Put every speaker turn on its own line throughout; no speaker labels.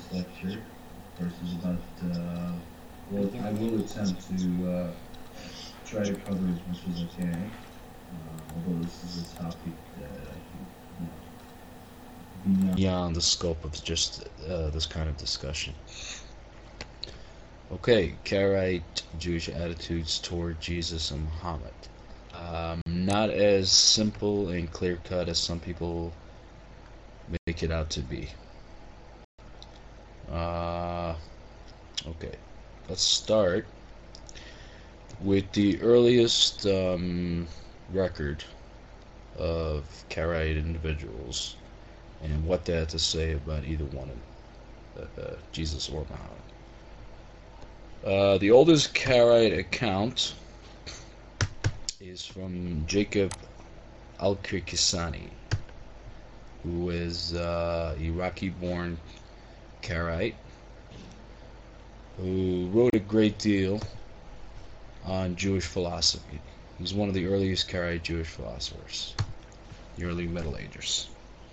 this lecture. Of course, is about, well, I will attempt to try to cover as much as I can, although this is a topic that I think, beyond the scope of just this kind of discussion. Okay, Karaite Jewish attitudes toward Jesus and Muhammad. Not as simple and clear-cut as some people make it out to be. Okay, let's start with the earliest record of Karaite individuals and what they had to say about either one of them, Jesus or Muhammad. The oldest Karaite account is from Jacob Al-Kirkisani, who is Iraqi-born Karaite, who wrote a great deal on Jewish philosophy. He's one of the earliest Karaite Jewish philosophers, the early Middle Ages.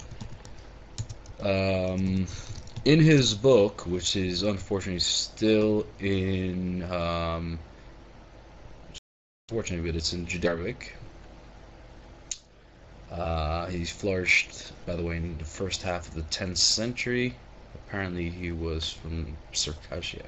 In his book, which is unfortunately still in, fortunately, but it's in Judaic. He flourished, by the way, in the first half of the 10th century. Apparently, he was from Circassia.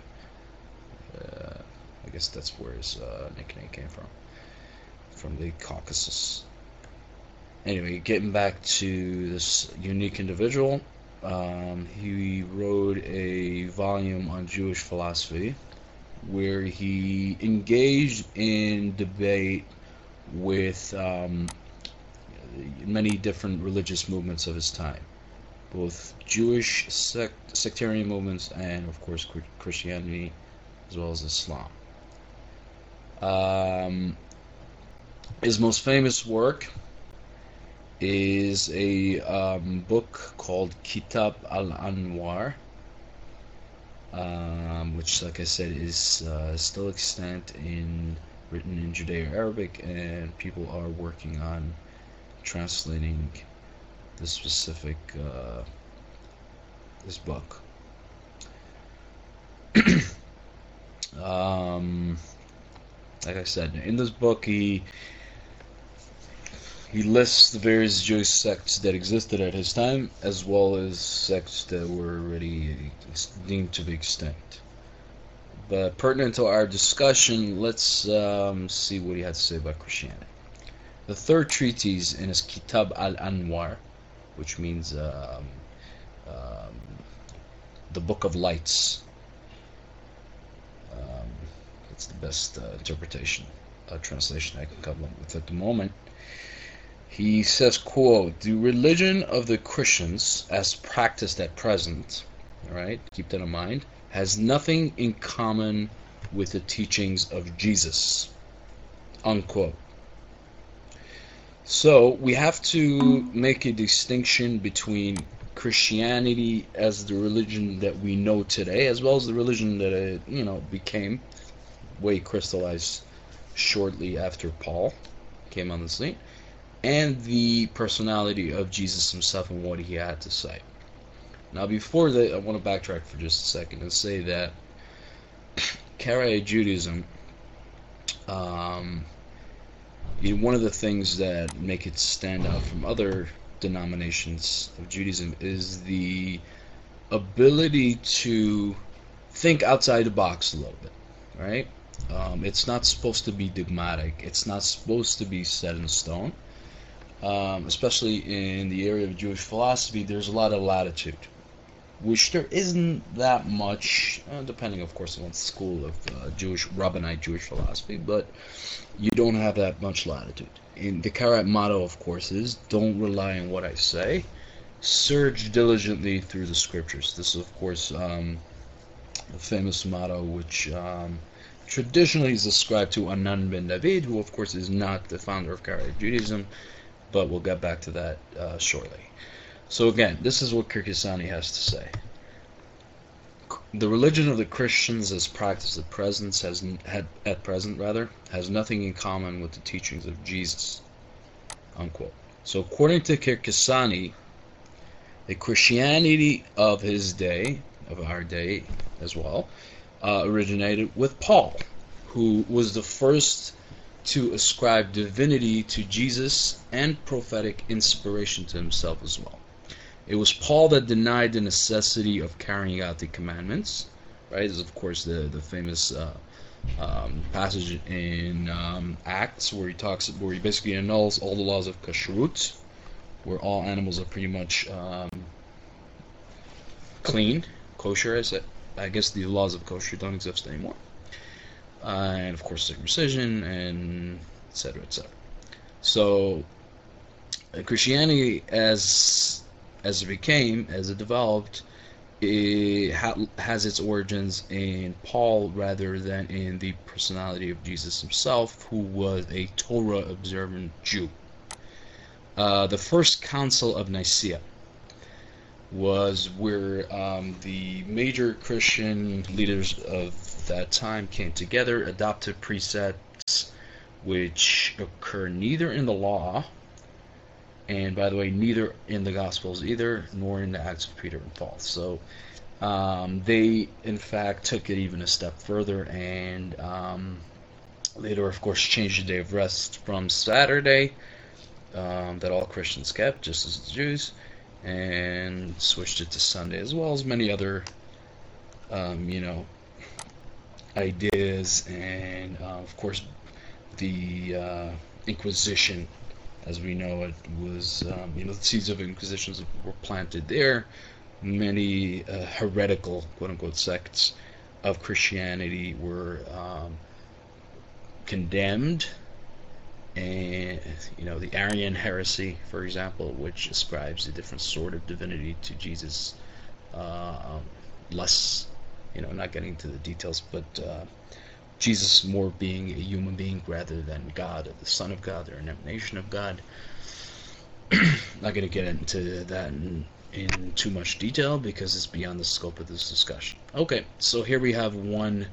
I guess that's where his nickname came from the Caucasus. Anyway, getting back to this unique individual, he wrote a volume on Jewish philosophy where he engaged in debate with many different religious movements of his time, both Jewish sectarian movements and, of course, Christianity, as well as Islam. His most famous work is a book called Kitab al-Anwar, which, like I said, is still extant written in Judeo-Arabic, and people are working on translating this specific this book. Like I said, in this book he lists the various Jewish sects that existed at his time, as well as sects that were already deemed to be extinct. But pertinent to our discussion, let's see what he had to say about Christianity. The third treatise in his Kitab al-Anwar, which means the Book of Lights. It's the best translation I can come up with at the moment. He says, quote, "The religion of the Christians, as practiced at present," all right, keep that in mind, "has nothing in common with the teachings of Jesus," unquote. So we have to make a distinction between Christianity as the religion that we know today, as well as the religion that it, became way crystallized shortly after Paul came on the scene, and the personality of Jesus himself and what he had to say. Now, before that, I want to backtrack for just a second and say that Karaite Judaism, one of the things that make it stand out from other denominations of Judaism is the ability to think outside the box a little bit, right? It's not supposed to be dogmatic. It's not supposed to be set in stone. Especially in the area of Jewish philosophy, there's a lot of latitude, which there isn't that much, depending, of course, on the school of Rabbinite Jewish philosophy, but you don't have that much latitude. And the Karaite motto, of course, is, "Don't rely on what I say, search diligently through the scriptures." This is, of course, a famous motto which traditionally is ascribed to Anan ben David, who, of course, is not the founder of Karaite Judaism, but we'll get back to that shortly. So again, this is what Kirkisani has to say. The religion of the Christians as practiced at present has nothing in common with the teachings of Jesus, unquote. So according to Kirkisani, the Christianity of his day of our day as well, originated with Paul, who was the first to ascribe divinity to Jesus and prophetic inspiration to himself as well. It was Paul that denied the necessity of carrying out the commandments, right? This is, of course, the famous passage in Acts where he basically annuls all the laws of kashrut, where all animals are pretty much clean, kosher. I guess the laws of kosher don't exist anymore. And of course circumcision, and etc., etc. So Christianity, as it developed, it has its origins in Paul rather than in the personality of Jesus himself, who was a Torah observant Jew. The first Council of Nicaea was where the major Christian leaders of that time came together, adopted precepts which occur neither in the law, and by the way, neither in the Gospels either, nor in the Acts of Peter and Paul. So they, in fact, took it even a step further, and later, of course, changed the day of rest from Saturday, that all Christians kept, just as the Jews, and switched it to Sunday, as well as many other, ideas, and of course, the Inquisition, as we know it, was, the seeds of Inquisitions were planted there. Many heretical, quote-unquote, sects of Christianity were condemned, and the Arian heresy, for example, which ascribes a different sort of divinity to Jesus, less, not getting into the details, but Jesus more being a human being rather than God, or the Son of God, or an emanation of God. Not going to get into that in too much detail because it's beyond the scope of this discussion. Okay, so here we have one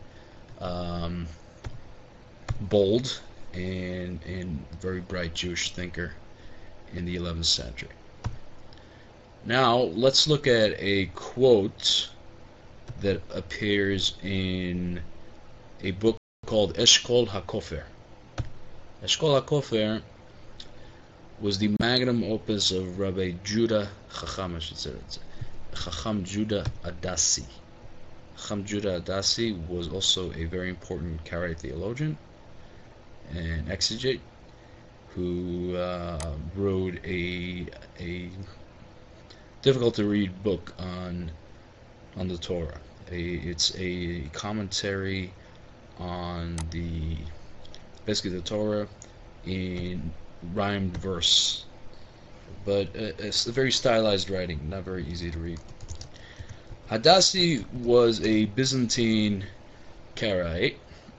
bold and very bright Jewish thinker in the 11th century. Now, let's look at a quote that appears in a book called Eshkol HaKofer. Eshkol HaKofer was the magnum opus of Rabbi Judah Chacham, Chacham Judah Adasi. Chacham Judah Adasi was also a very important Karaite theologian and exegete who wrote a difficult to read book on the Torah. It's a commentary on basically the Torah in rhymed verse, but it's a very stylized writing, not very easy to read. Hadassi was a Byzantine Karaite.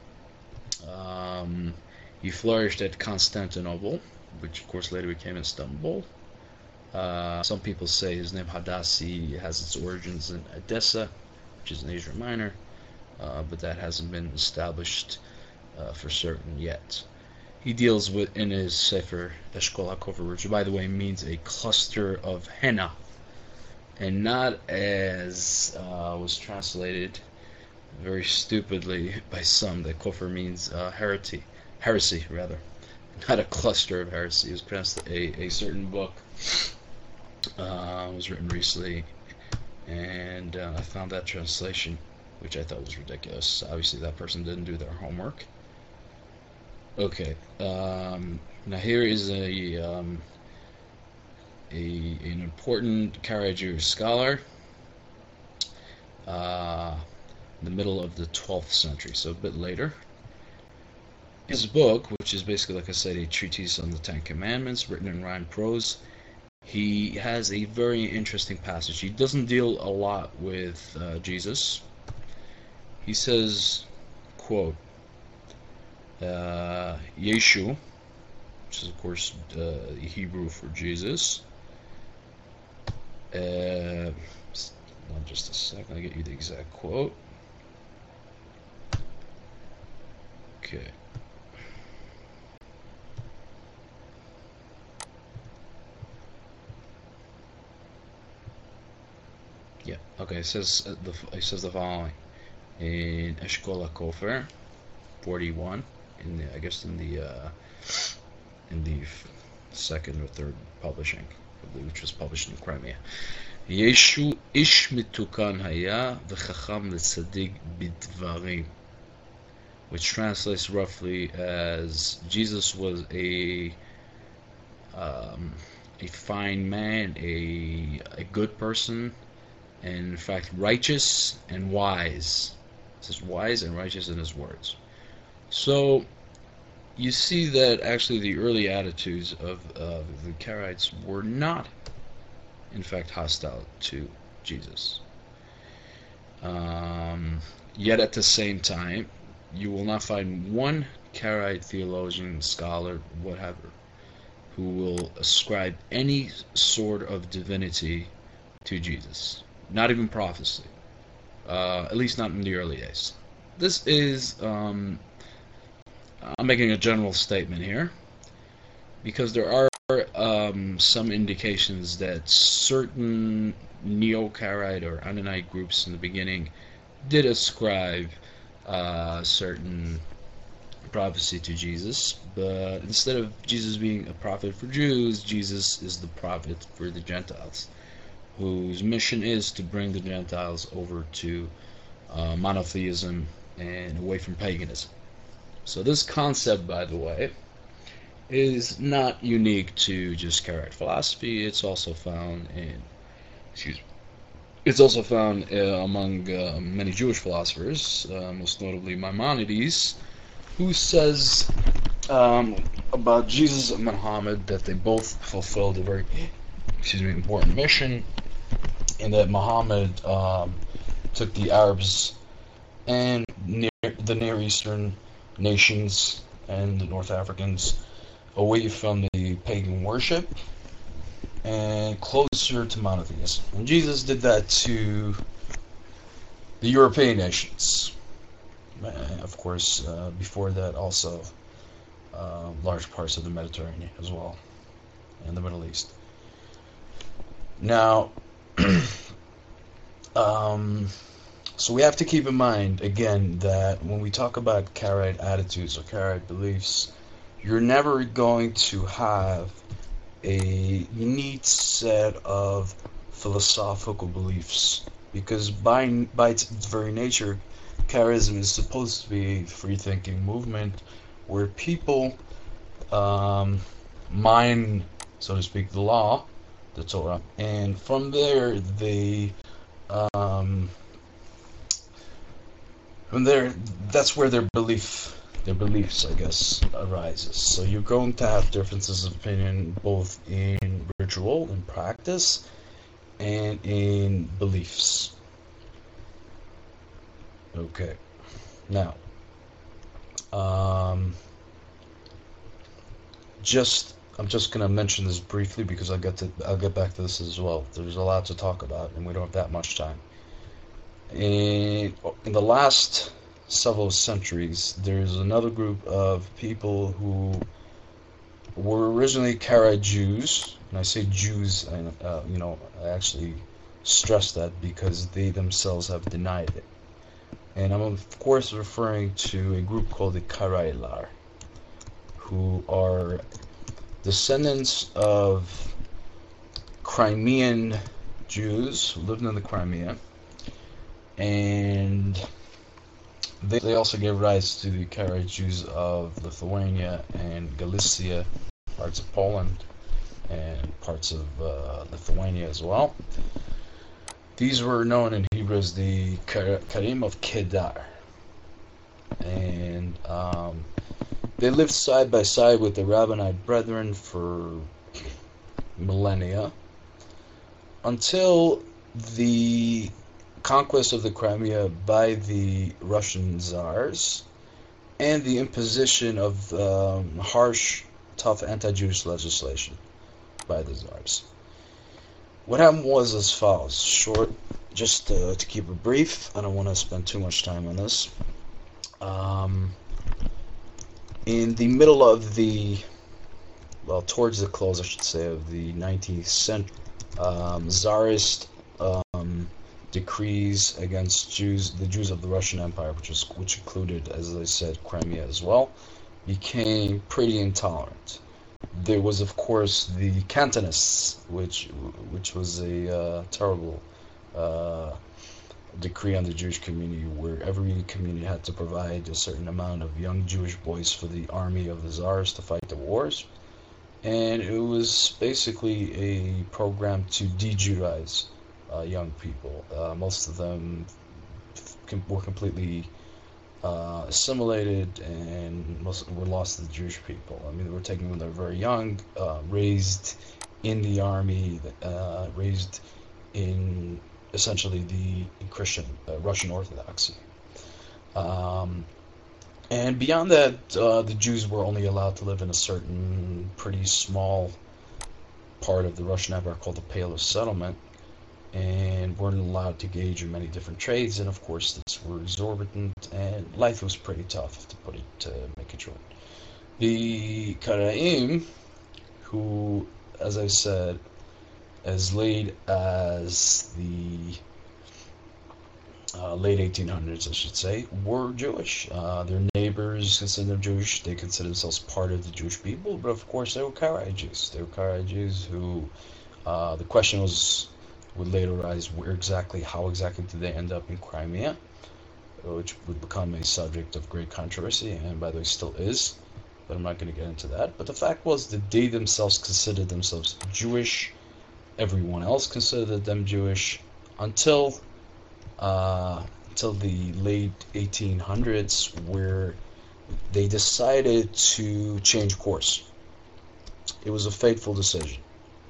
He flourished at Constantinople, which of course later became Istanbul. Some people say his name Hadassi has its origins in Edessa, which is in Asia Minor, but that hasn't been established for certain yet. He deals with, in his Sefer Eshkol HaKofer, which by the way means a cluster of henna, and not as was translated very stupidly by some, that Kofer means heresy rather, not a cluster of heresy. It was pronounced a certain book was written recently, and I found that translation, which I thought was ridiculous. Obviously that person didn't do their homework. Okay, now here is an important Karaite Jewish scholar, in the middle of the 12th century, so a bit later. His book, which is basically, like I said, a treatise on the Ten Commandments, written in rhymed prose, he has a very interesting passage. He doesn't deal a lot with Jesus. He says, quote, Yeshu, which is of course Hebrew for Jesus. Just a second, I'll get you the exact quote. Okay. Yeah. Okay. It says the following in Eshkol HaKofer 41, I guess in the second or third publishing, which was published in Crimea. Yeshu ish mitukan haya v'chacham l'tzadik bidvarim, which translates roughly as Jesus was a fine man, a good person, and in fact righteous and wise. It says wise and righteous in his words. So you see that actually the early attitudes of the Karaites were not, in fact, hostile to Jesus. Yet at the same time, you will not find one Karaite theologian, scholar, whatever, who will ascribe any sort of divinity to Jesus. Not even prophecy. At least not in the early days. This is, I'm making a general statement here, because there are some indications that certain Neo-Karaite or Ananite groups in the beginning did ascribe certain prophecy to Jesus, but instead of Jesus being a prophet for Jews, Jesus is the prophet for the Gentiles, whose mission is to bring the Gentiles over to monotheism and away from paganism. So this concept, by the way, is not unique to just Karaite philosophy. It's also found among many Jewish philosophers, most notably Maimonides, who says about Jesus and Muhammad that they both fulfilled a very important mission, and that Muhammad took the Arabs and the Near Eastern nations and the North Africans away from the pagan worship and closer to monotheism. And Jesus did that to the European nations. Of course, before that also large parts of the Mediterranean as well, and the Middle East. Now, so we have to keep in mind, again, that when we talk about Karaite attitudes or Karaite beliefs, you're never going to have a neat set of philosophical beliefs, because by its very nature, Karaism is supposed to be a free-thinking movement where people mine, so to speak, the law, the Torah, and from there that's where their beliefs, I guess, arises. So you're going to have differences of opinion both in ritual, in practice, and in beliefs. Okay. Now, I'm just going to mention this briefly because I'll get back to this as well. There's a lot to talk about, and we don't have that much time. In the last several centuries, there's another group of people who were originally Karaite Jews, and I say Jews, and I actually stress that because they themselves have denied it. And I'm of course referring to a group called the Karailar, who are descendants of Crimean Jews who lived in the Crimea, and they also gave rise to the Karaite Jews of Lithuania and Galicia, parts of Poland, and parts of Lithuania as well. These were known in Hebrew as the Karim of Kedar, and they lived side by side with the Rabbinite Brethren for millennia, until the conquest of the Crimea by the Russian Tsars and the imposition of harsh, tough anti-Jewish legislation by the Tsars. What happened was as follows. Short, just to keep it brief, I don't want to spend too much time on this. In the middle of towards the close, I should say, of the 19th century, Tsarist decrees against the Jews of the Russian Empire, which included, as I said, Crimea as well, became pretty intolerant. There was, of course, the Cantonists, which was a terrible decree on the Jewish community, where every community had to provide a certain amount of young Jewish boys for the army of the Tsars to fight the wars. And it was basically a program to de-Judaize young people. Most of them were completely assimilated, and most were lost to the Jewish people. I mean, they were taken when they were very young, raised in the army, raised in essentially the Christian Russian Orthodoxy. And beyond that, the Jews were only allowed to live in a certain pretty small part of the Russian Empire called the Pale of Settlement, and weren't allowed to engage in many different trades, and of course these were exorbitant, and life was pretty tough, to make it short. The Karaim, who, as I said, as late as the late 1800s, I should say, were Jewish. Their neighbors considered them Jewish. They considered themselves part of the Jewish people, but of course they were Karaite Jews. They were Karaite Jews who, the question would later arise, how exactly did they end up in Crimea, which would become a subject of great controversy, and by the way still is, but I'm not going to get into that. But the fact was that they themselves considered themselves Jewish. Everyone else considered them Jewish until the late 1800s, where they decided to change course. It was a fateful decision.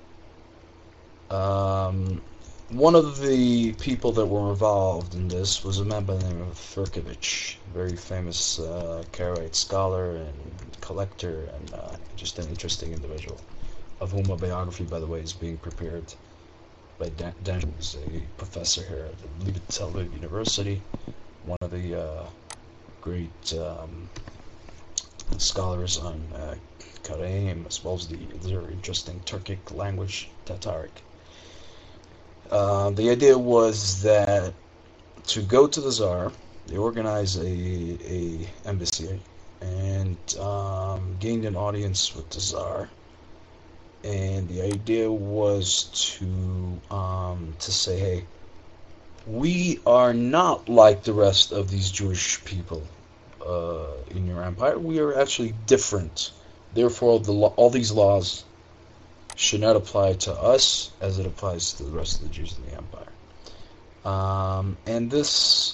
One of the people that were involved in this was a man by the name of Firkovich, very famous Karaite scholar and collector, and just an interesting individual, of whom a biography, by the way, is being prepared by Dan, who's a professor here at the Tel Aviv University, one of the great scholars on Karaim, as well as the very interesting Turkic language, Tataric. The idea was that to go to the Tsar, they organized a embassy and gained an audience with the Tsar. And the idea was to say, hey, we are not like the rest of these Jewish people in your empire. We are actually different. Therefore, all these laws should not apply to us as it applies to the rest of the Jews in the empire. And this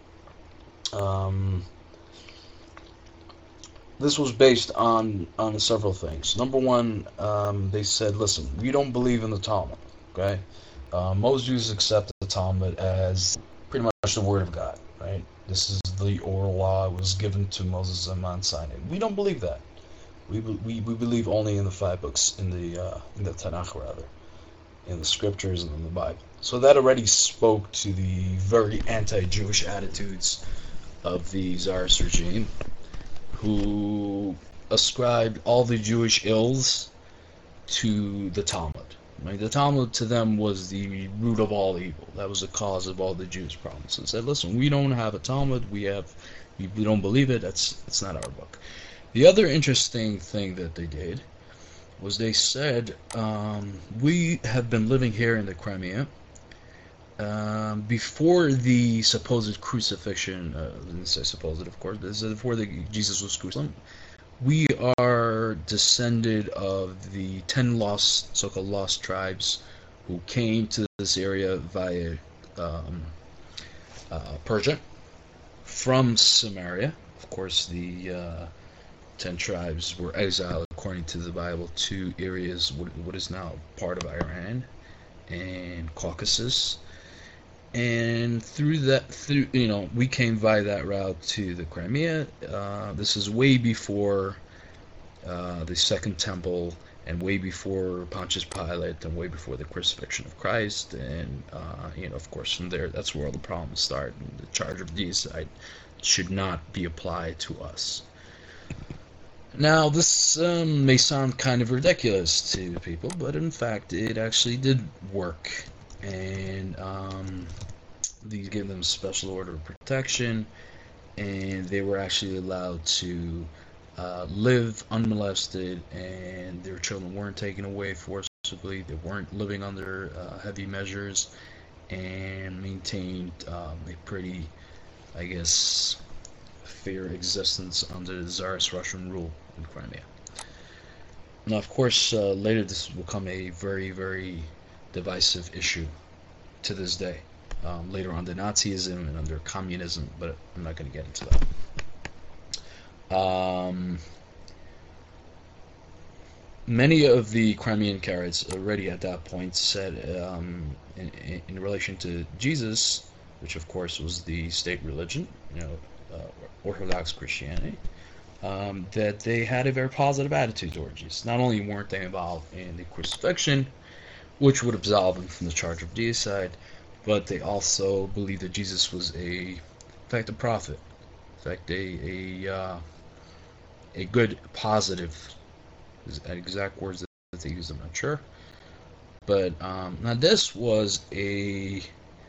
was based on several things. Number one, they said, listen, we don't believe in the Talmud, okay? Most Jews accept the Talmud as pretty much the Word of God, right? This is the oral law. It was given to Moses on Mount Sinai. We don't believe that. We believe only in the 5 books, in the Tanakh, rather, in the scriptures and in the Bible. So that already spoke to the very anti-Jewish attitudes of the Tsarist regime, who ascribed all the Jewish ills to the Talmud. Right? The Talmud to them was the root of all evil. That was the cause of all the Jews' problems. And said, listen, we don't have a Talmud. We don't believe it. It's not our book. The other interesting thing that they did was they said, we have been living here in the Crimea before the supposed crucifixion. I didn't say supposed, of course, but this is before Jesus was crucified. We are descended of the 10 so-called lost tribes who came to this area via Persia from Samaria. Of course, the 10 tribes were exiled, according to the Bible, to areas what is now part of Iran and Caucasus. And we came via that route to the Crimea. This is way before the Second Temple, and way before Pontius Pilate, and way before the crucifixion of Christ. And of course, from there, that's where all the problems start. And the charge of deicide should not be applied to us. Now, this may sound kind of ridiculous to people, but in fact, it actually did work. And these gave them special order of protection, and they were actually allowed to live unmolested, and their children weren't taken away forcibly. They weren't living under heavy measures, and maintained a pretty, I guess, fair existence under the Tsarist Russian rule in Crimea. Now, of course, later this will become a very, very divisive issue to this day. Later under Nazism and under communism, but I'm not going to get into that. Many of the Crimean Karaites already at that point said, in relation to Jesus, which of course was the state religion, Orthodox Christianity, that they had a very positive attitude towards Jesus. Not only weren't they involved in the crucifixion, which would absolve them from the charge of deicide, but they also believed that Jesus was in fact, a prophet, in fact, a good, positive, exact words that they used, I'm not sure. But now this was and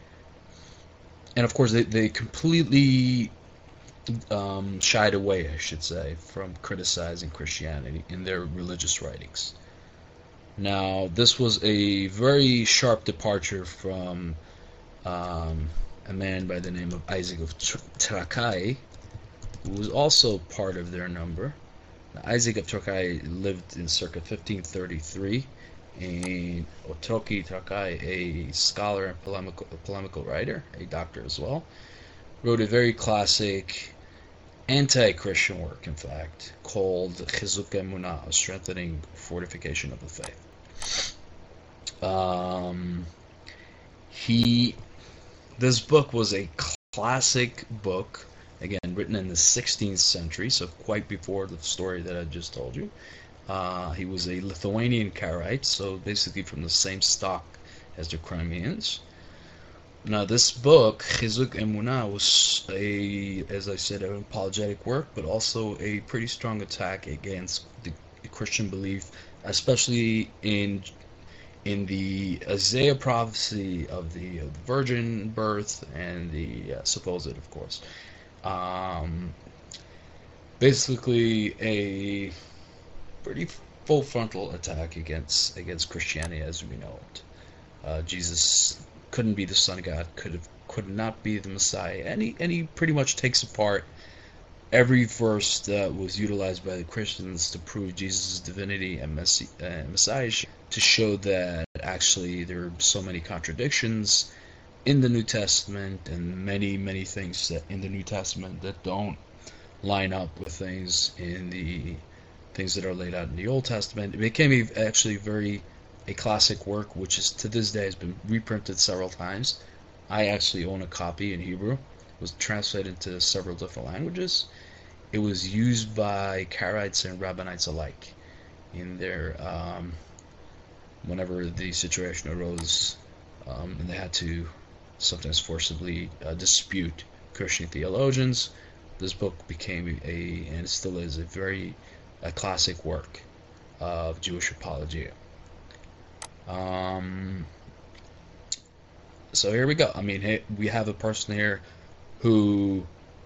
of course they completely shied away, I should say, from criticizing Christianity in their religious writings. Now, this was a very sharp departure from a man by the name of Isaac of Trakai, who was also part of their number. Now, Isaac of Trakai lived in circa 1533, and Otroki Trakai, a scholar and polemical writer, a doctor as well, wrote a very classic anti-Christian work, in fact, called Chizuk Emunah, a strengthening fortification of the faith. This book was a classic book, again, written in the 16th century, so quite before the story that I just told you. He was a Lithuanian Karaite, so basically from the same stock as the Crimeans. Now, this book, Chizuk Emunah, was as I said, an apologetic work, but also a pretty strong attack against the Christian belief, especially in the Isaiah prophecy of the virgin birth and the supposed, of course. Basically, a pretty full frontal attack against Christianity as we know it. Jesus couldn't be the Son of God, could not be the Messiah, and he pretty much takes apart every verse that was utilized by the Christians to prove Jesus' divinity and messiahship, to show that actually there are so many contradictions in the New Testament, and many, many things that in the New Testament that don't line up with things that are laid out in the Old Testament. It became actually a classic work, which is to this day has been reprinted several times. I actually own a copy in Hebrew. It was translated into several different languages. It was used by Karaites and Rabbinites alike in their whenever the situation arose, and they had to sometimes forcibly dispute Christian theologians. This book became and still is a classic work of Jewish apologia. So here we go. I mean, we have a person here who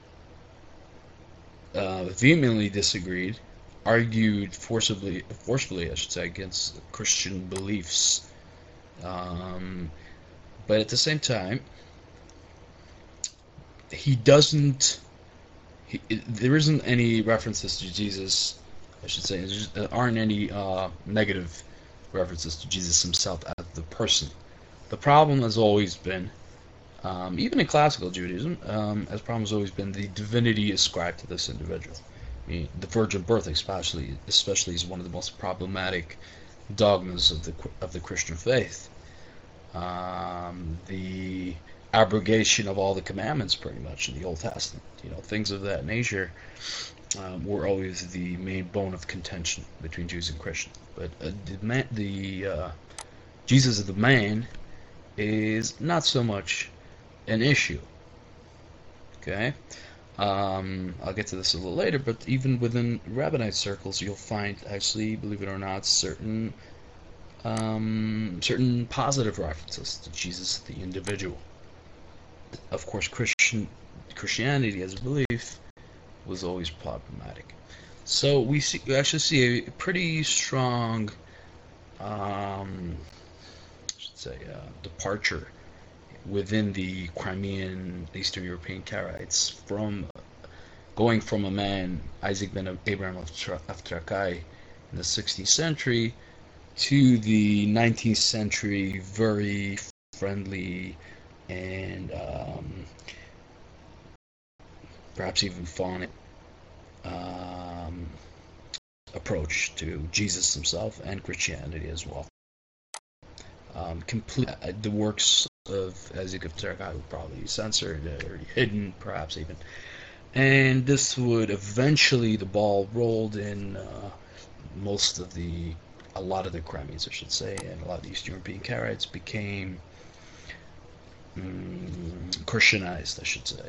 vehemently disagreed, argued forcefully, I should say, against Christian beliefs. But at the same time, there isn't any references to Jesus, I should say. There aren't any negative references to Jesus himself as the person. The problem has always been, even in classical Judaism, the problem has always been the divinity ascribed to this individual. I mean, the virgin birth, especially, is one of the most problematic dogmas of the Christian faith. The abrogation of all the commandments, pretty much, in the Old Testament, things of that nature, were always the main bone of contention between Jews and Christians. But the Jesus of the man is not so much an issue. Okay, I'll get to this a little later, but even within Rabbinite circles, you'll find, actually, believe it or not, certain positive references to Jesus, the individual. of course, Christianity as a belief was always problematic. So we actually see a pretty strong, I should say, departure within the Crimean Eastern European Karaites from going from a man, Isaac ben Abraham of Trakai, in the 16th century to the 19th century very friendly and perhaps even faunic approach to Jesus himself and Christianity as well. The works of Isaac of Trakai would probably be censored or hidden, perhaps even. And this would eventually, the ball rolled in a lot of the Crimeans, I should say, and a lot of the Eastern European Karaites became Christianized, I should say.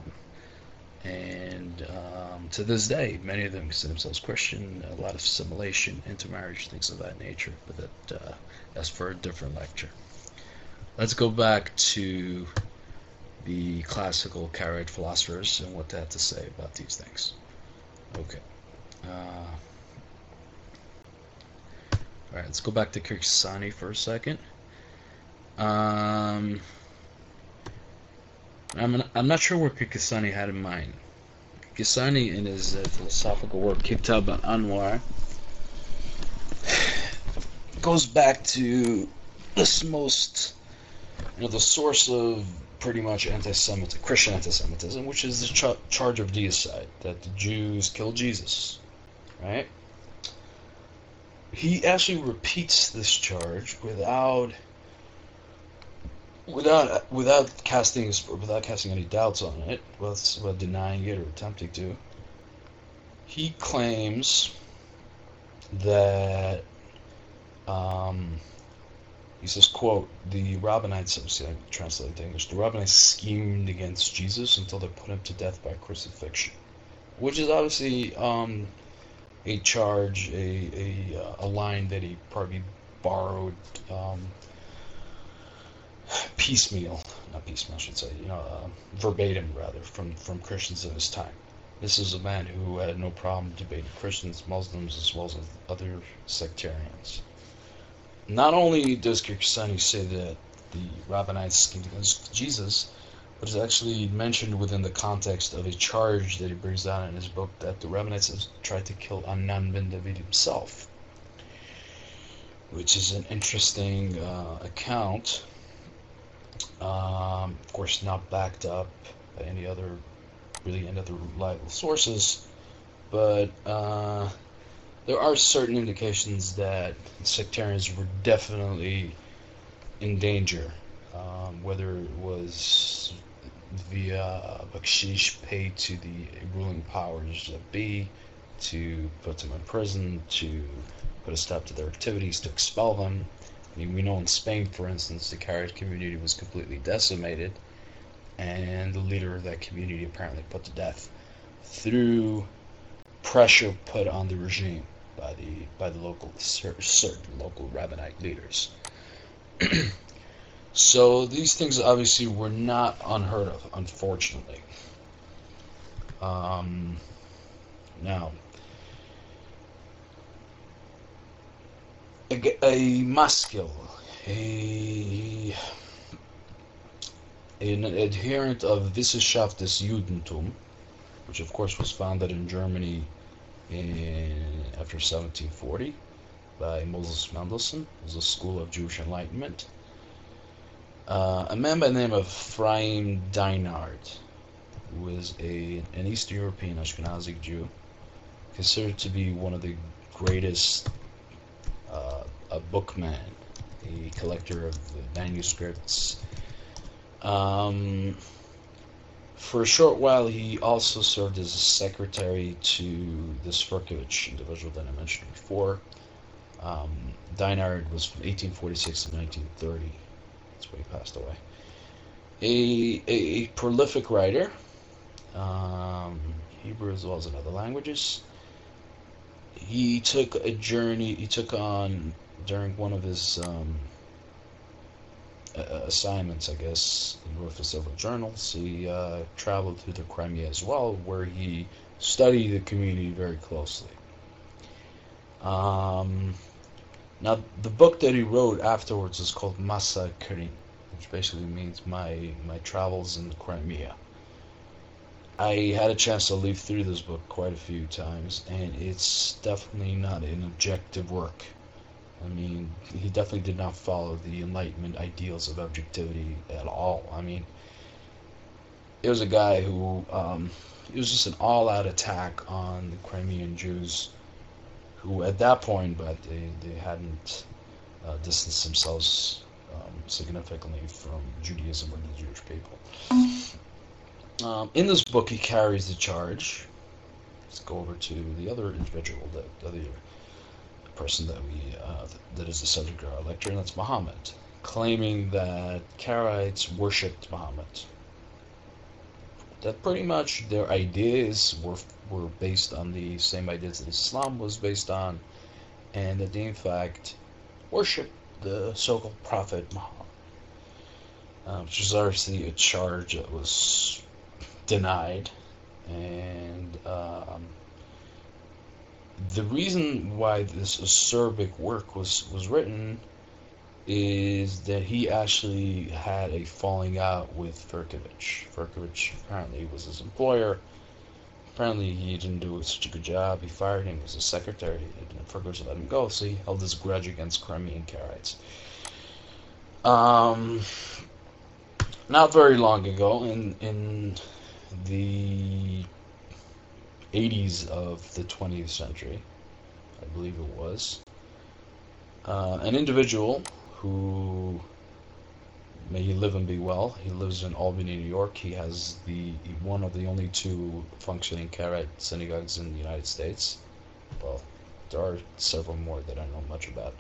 And to this day, many of them consider themselves Christian, a lot of assimilation, intermarriage, things of that nature, but that's for a different lecture. Let's go back to the classical Karaite philosophers and what they had to say about these things. Okay. Alright, let's go back to Kirkasani for a second. I'm not sure what Kirkasani had in mind. Kirkasani, in his philosophical work Kitab al-Anwar, goes back to the source of pretty much Christian anti-Semitism, which is the charge of deicide, that the Jews killed Jesus, right? He actually repeats this charge without casting any doubts on it, without denying it or attempting to. He claims that he says, quote, the Rabbinites, I'm translating to English, the Rabbinites schemed against Jesus until they put him to death by crucifixion, which is obviously a charge, a line that he probably borrowed verbatim rather, from Christians in his time. This is a man who had no problem debating Christians, Muslims, as well as other sectarians. Not only does Kirkasani say that the Rabbinites schemed against Jesus, but it's actually mentioned within the context of a charge that he brings down in his book that the Rabbinites have tried to kill Amnon ben David himself, which is an interesting account. Of course, not backed up by any other reliable sources, but there are certain indications that sectarians were definitely in danger, whether it was via bakshish paid to the ruling powers that be to put them in prison, to put a stop to their activities, to expel them. I mean, we know in Spain, for instance, the Karaite community was completely decimated, and the leader of that community apparently put to death through pressure put on the regime by the certain local rabbinite leaders. So these things obviously were not unheard of, unfortunately. Now, a maskil, an adherent of Wissenschaft des Judentum, which of course was founded in Germany after 1740 by Moses Mendelssohn. It was a school of Jewish enlightenment. A man by the name of Ephraim Deinard, who was an Eastern European Ashkenazi Jew, considered to be one of the greatest a bookman, a collector of manuscripts. For a short while, he also served as a secretary to this Furkovich individual that I mentioned before. Deinard was from 1846 to 1930. That's when he passed away. A prolific writer, Hebrew as well as in other languages. He took on, during one of his assignments, I guess. He wrote for several journals. He traveled to the Crimea as well, where he studied the community very closely. Now, the book that he wrote afterwards is called Masa Karim, which basically means my travels in the Crimea. I had a chance to leaf through this book quite a few times, and it's definitely not an objective work. I mean, he definitely did not follow the Enlightenment ideals of objectivity at all. I mean, it was a guy who, it was just an all-out attack on the Crimean Jews, who at that point, but they hadn't distanced themselves significantly from Judaism or the Jewish people. In this book, he carries the charge. Let's go over to the other individual, the other person that is the subject of our lecture, and that's Muhammad, claiming that Karaites worshipped Muhammad. That pretty much their ideas were based on the same ideas that Islam was based on, and that they in fact worshipped the so-called Prophet Muhammad, which is obviously a charge that was denied, and the reason why this acerbic work was written is that he actually had a falling out with Firkovich. Firkovich apparently was his employer. Apparently he didn't do such a good job. He fired him as a secretary, and Firkovich let him go, so he held this grudge against Crimean Karaites. Not very long ago, in the 80s of the 20th century, I believe it was, an individual who, may he live and be well, he lives in Albany, New York. He has one of the only two functioning Karaite synagogues in the United States. Well, there are several more that I know much about.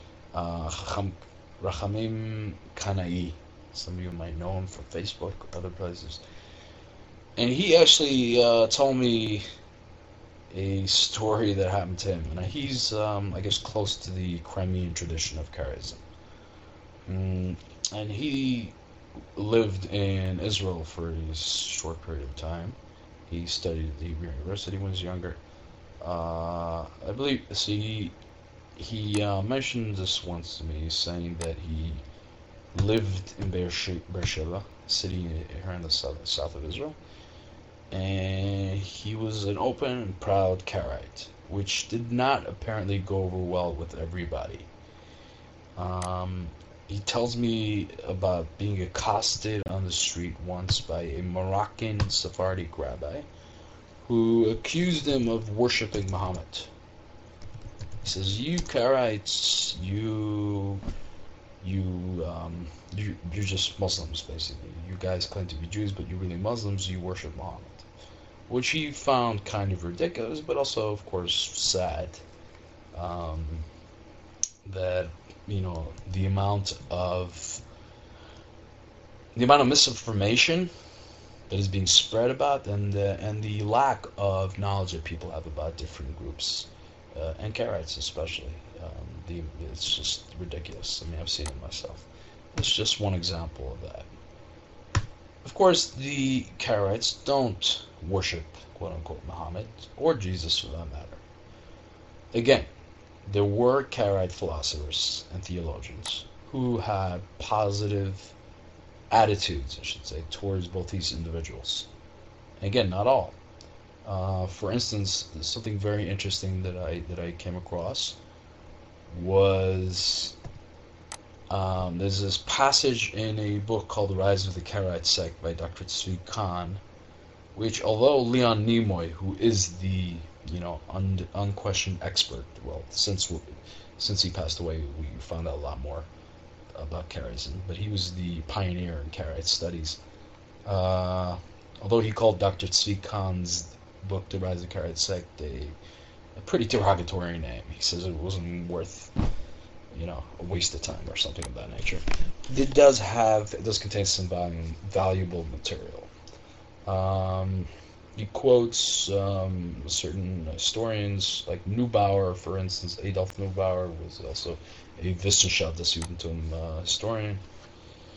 Rachamim Kanai, some of you might know him from Facebook or other places. And he actually told me a story that happened to him. And he's, I guess, close to the Crimean tradition of Karaism. And he lived in Israel for a short period of time. He studied at the Hebrew University when he was younger. I believe, see, he mentioned this once to me, saying that he lived in Beersheba, city here in the south of Israel, and he was an open and proud Karaite, which did not apparently go over well with everybody. He tells me about being accosted on the street once by a Moroccan Sephardic rabbi who accused him of worshiping Muhammad. He says, "You Karaites, you're just Muslims, basically. You guys claim to be Jews, but you're really Muslims. You worship Muhammad," which he found kind of ridiculous, but also, of course, sad. That the amount of misinformation that is being spread about, and the lack of knowledge that people have about different groups, and Karaites especially. It's just ridiculous. I mean, I've seen it myself. It's just one example of that. Of course, the Karaites don't worship, quote-unquote, Muhammad, or Jesus for that matter. Again, there were Karaite philosophers and theologians who had positive attitudes, I should say, towards both these individuals. And again, not all. For instance, something very interesting that I came across was there's this passage in a book called The Rise of the Karaite Sect by Dr. Tzvi Kahn, which, although Leon Nimoy, who is the unquestioned expert, well, since he passed away, we found out a lot more about Karaism, but he was the pioneer in Karaite studies. Although he called Dr. Tzvi Kahn's book, The Rise of the Karaite Sect, a pretty derogatory name. He says it wasn't worth, a waste of time or something of that nature. It does contain some valuable material. He quotes certain historians, like Neubauer, for instance. Adolf Neubauer was also a Wissenschaft des Judentum historian.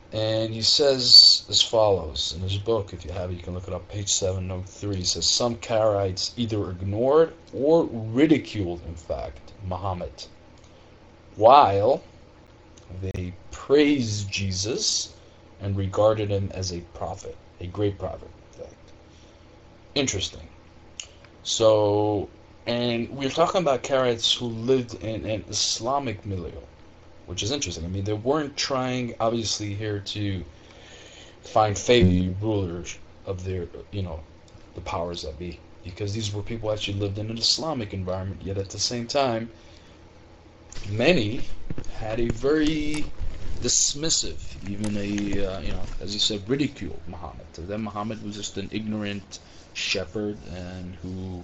And he says as follows in his book. If you have it, you can look it up. Page 7, note 3. He says some Karaites either ignored or ridiculed, in fact, Muhammad, while they praised Jesus and regarded him as a prophet, a great prophet, in fact. Interesting. So, and we're talking about Karaites who lived in an Islamic milieu, which is interesting. I mean, they weren't trying, obviously, here to find favor rulers of their, the powers that be, because these were people who actually lived in an Islamic environment. Yet at the same time, many had a very dismissive, even as you said, ridiculed Muhammad. To them, Muhammad was just an ignorant shepherd, and who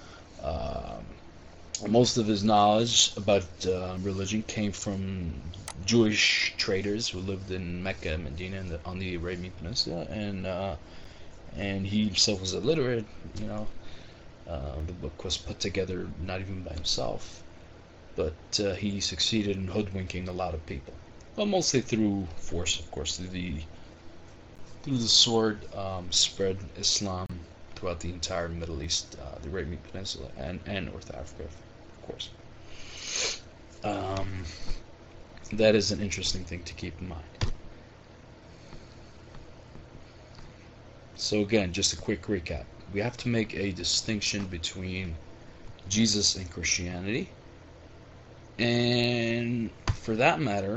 most of his knowledge about religion came from Jewish traders who lived in Mecca and Medina on the Arabian Peninsula, and he himself was illiterate. The book was put together not even by himself, but he succeeded in hoodwinking a lot of people. Well, mostly through force, of course, through the sword, spread Islam throughout the entire Middle East, the Arabian Peninsula, and North Africa, of course. That is an interesting thing to keep in mind. So again, just a quick recap. We have to make a distinction between Jesus and Christianity, and for that matter,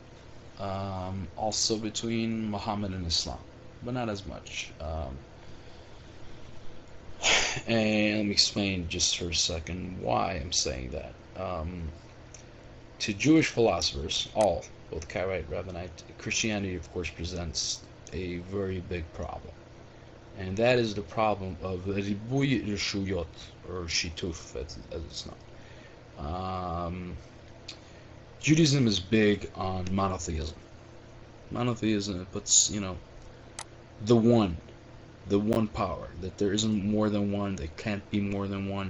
also between Muhammad and Islam, but not as much. And let me explain just for a second why I'm saying that. To Jewish philosophers, both Karaite, Rabbinite, Christianity, of course, presents a very big problem. And that is the problem of Ribuy Rishuyot, or Shituf, as it's known. Judaism is big on monotheism. Monotheism puts, the one power, that there isn't more than one, there can't be more than one.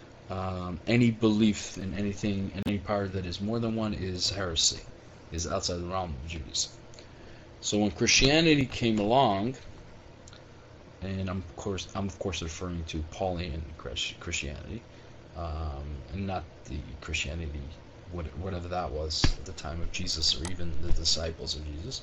Any belief in anything, in any power that is more than one is heresy, is outside the realm of Judaism. So when Christianity came along, and I'm of course referring to Pauline Christianity, and not the Christianity, whatever that was at the time of Jesus, or even the disciples of Jesus,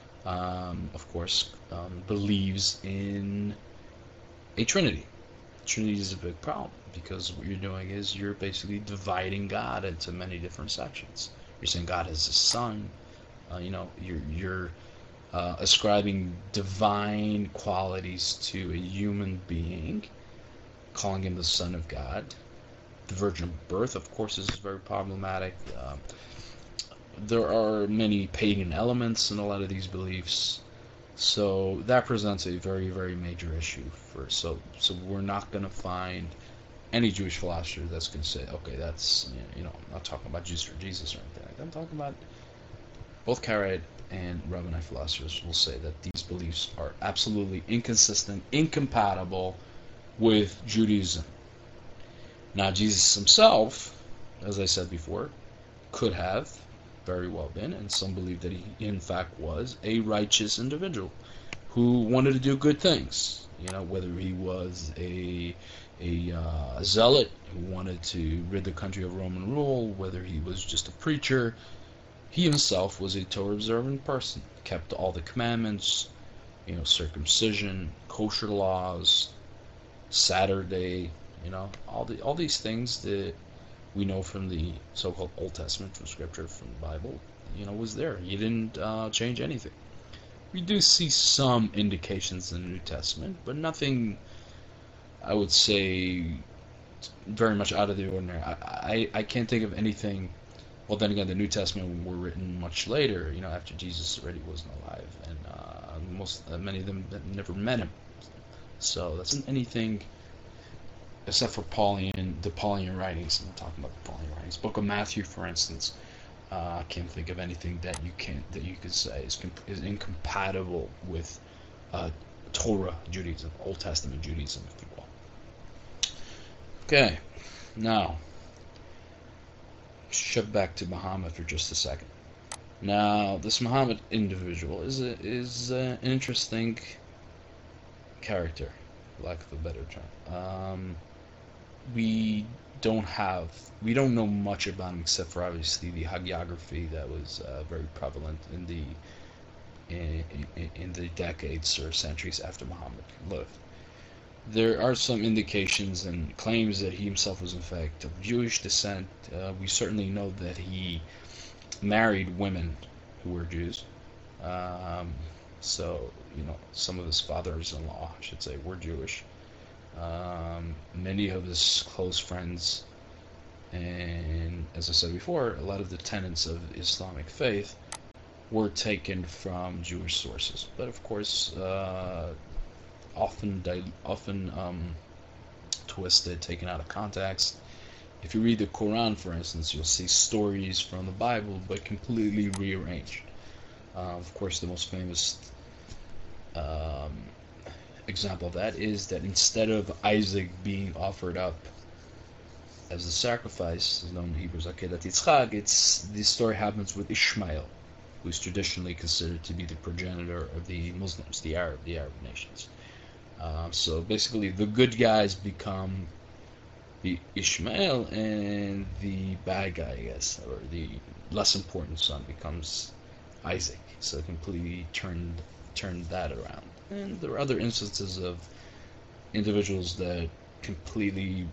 of course, believes in a Trinity. Trinity is a big problem, because what you're doing is you're basically dividing God into many different sections. You're saying God has a son. You're ascribing divine qualities to a human being, calling him the Son of God. The virgin birth, of course, is very problematic. There are many pagan elements in a lot of these beliefs, so that presents a very, very major issue so we're not going to find any Jewish philosopher that's going to say, okay, that's, I'm not talking about Jesus or anything like that. I'm talking about both Karaite and Rabbinite philosophers will say that these beliefs are absolutely inconsistent, incompatible with Judaism. Now, Jesus himself, as I said before, could have very well been, and some believe that he in fact was, a righteous individual who wanted to do good things. Whether he was a zealot who wanted to rid the country of Roman rule, whether he was just a preacher, he himself was a Torah observant person, kept all the commandments, circumcision, kosher laws, Saturday, all these things that we know from the so-called Old Testament, from Scripture, from the Bible, was there. He didn't change anything. We do see some indications in the New Testament, but nothing, I would say, very much out of the ordinary. I can't think of anything. Well, then again, the New Testament were written much later, after Jesus already wasn't alive, and many of them never met him. So that's anything except for the Pauline writings. I'm talking about the Pauline writings. Book of Matthew, for instance. I can't think of anything that you could say is incompatible with Torah Judaism, Old Testament Judaism, if you will. Okay, now shift back to Muhammad for just a second. Now, this Muhammad individual is an interesting character, for lack of a better term. We we don't know much about him except for obviously the hagiography that was very prevalent in the decades or centuries after Muhammad lived. There are some indications and claims that he himself was in fact of Jewish descent. We certainly know that he married women who were Jews. Um, so, some of his fathers-in-law, I should say, were Jewish. Many of his close friends, and as I said before, a lot of the tenets of Islamic faith were taken from Jewish sources. But of course, often twisted, taken out of context. If you read the Quran, for instance, you'll see stories from the Bible, but completely rearranged. Of course, the most famous um, example of that is that instead of Isaac being offered up as a sacrifice, as known in Hebrew as Akedat Yitzchak, the story happens with Ishmael, who is traditionally considered to be the progenitor of the Muslims, the Arab nations. So basically, the good guys become the Ishmael, and the bad guy, I guess, or the less important son becomes Isaac. So completely turned that around. And there are other instances of individuals that completely,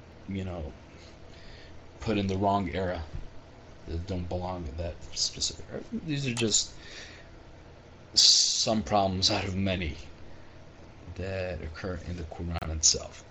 put in the wrong era, that don't belong in that specific era. These are just some problems out of many that occur in the Quran itself.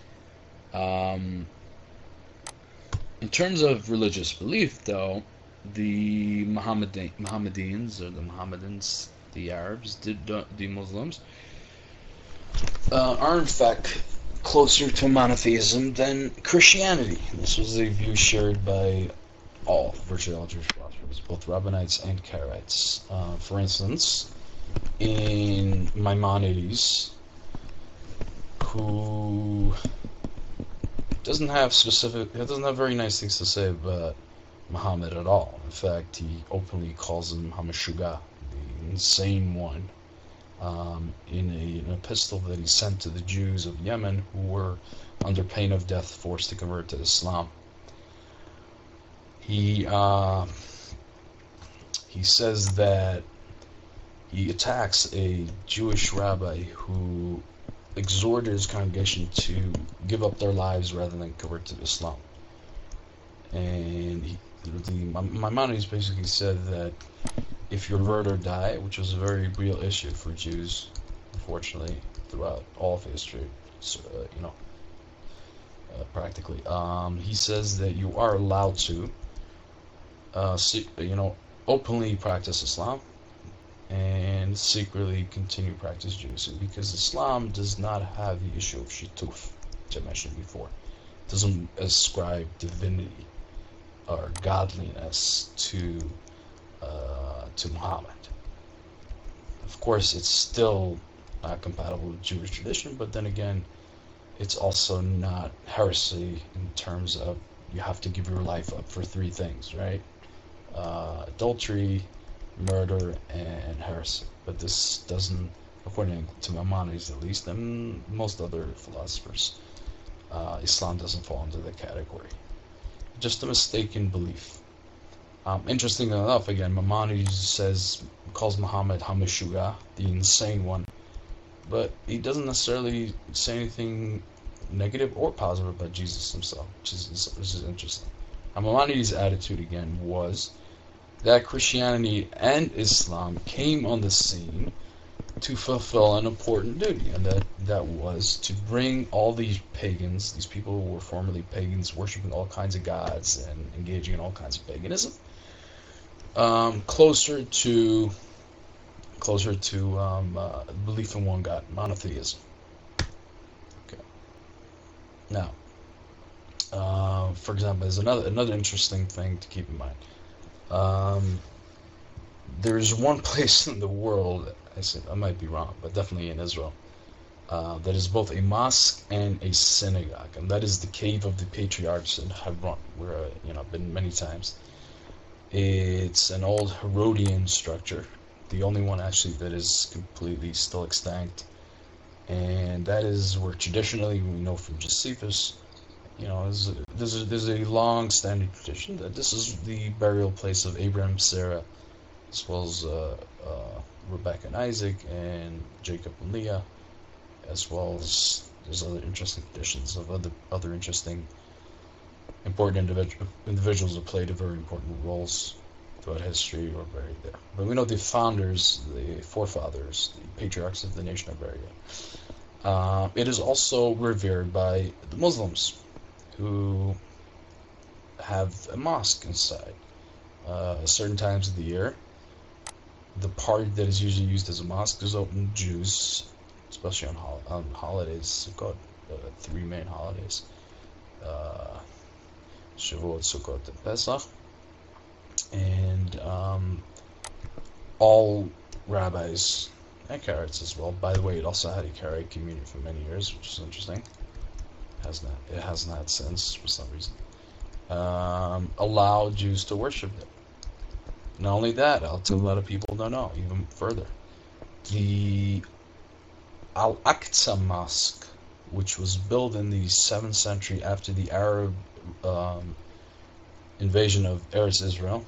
In terms of religious belief, though, the Mohammedans, or the Mohammedans, the Arabs, the Muslims, are in fact closer to monotheism than Christianity. This was a view shared by virtually all Jewish philosophers, both Rabbinites and Karaites. For instance, in Maimonides, who doesn't have very nice things to say about Muhammad at all. In fact, he openly calls him Hamashuga, the insane one, in an epistle that he sent to the Jews of Yemen who were under pain of death forced to convert to Islam. He says that he attacks a Jewish rabbi who exhorted his congregation to give up their lives rather than convert to Islam. And Maimonides basically said that if you convert or die, which was a very real issue for Jews, unfortunately, throughout all of history, practically, he says that you are allowed to, openly practice Islam and secretly continue practice Judaism, because Islam does not have the issue of shituf, which I mentioned before. It doesn't ascribe divinity or godliness to Muhammad. Of course, it's still not compatible with Jewish tradition, but then again, it's also not heresy in terms of you have to give your life up for three things, right? Adultery, murder, and heresy. But this doesn't, according to Maimonides at least, and most other philosophers, Islam doesn't fall into the category. Just a mistaken belief. Interestingly enough, again, Maimonides calls Muhammad Hamashuga, the insane one, but he doesn't necessarily say anything negative or positive about Jesus himself, which is interesting. Maimonides' attitude again was that Christianity and Islam came on the scene to fulfill an important duty, and that was to bring all these pagans, these people who were formerly pagans, worshiping all kinds of gods and engaging in all kinds of paganism, closer to belief in one God, monotheism. Okay. Now, for example, there's another interesting thing to keep in mind. There's one place in the world, I might be wrong, but definitely in Israel, that is both a mosque and a synagogue, and that is the Cave of the Patriarchs in Hebron, where I've been many times. It's an old Herodian structure, the only one actually that is completely still extant, and that is where traditionally we know from Josephus, there's a long-standing tradition that this is the burial place of Abraham, Sarah, as well as Rebecca and Isaac, and Jacob and Leah, as well as there's other interesting traditions of other interesting important individuals that played very important roles throughout history were buried there. But we know the founders, the forefathers, the patriarchs of the nation are buried there. It is also revered by the Muslims, who have a mosque inside. Certain times of the year, the part that is usually used as a mosque is open to Jews, especially on holidays. We've got three main holidays: Shavuot, Sukkot, and Pesach. And all rabbis and Karaites as well. By the way, it also had a Karaite community for many years, which is interesting. It has not since, for some reason. Allow Jews to worship there. Not only that, a lot of people don't know, even further. The Al-Aqsa Mosque, which was built in the 7th century after the Arab invasion of Eretz Israel,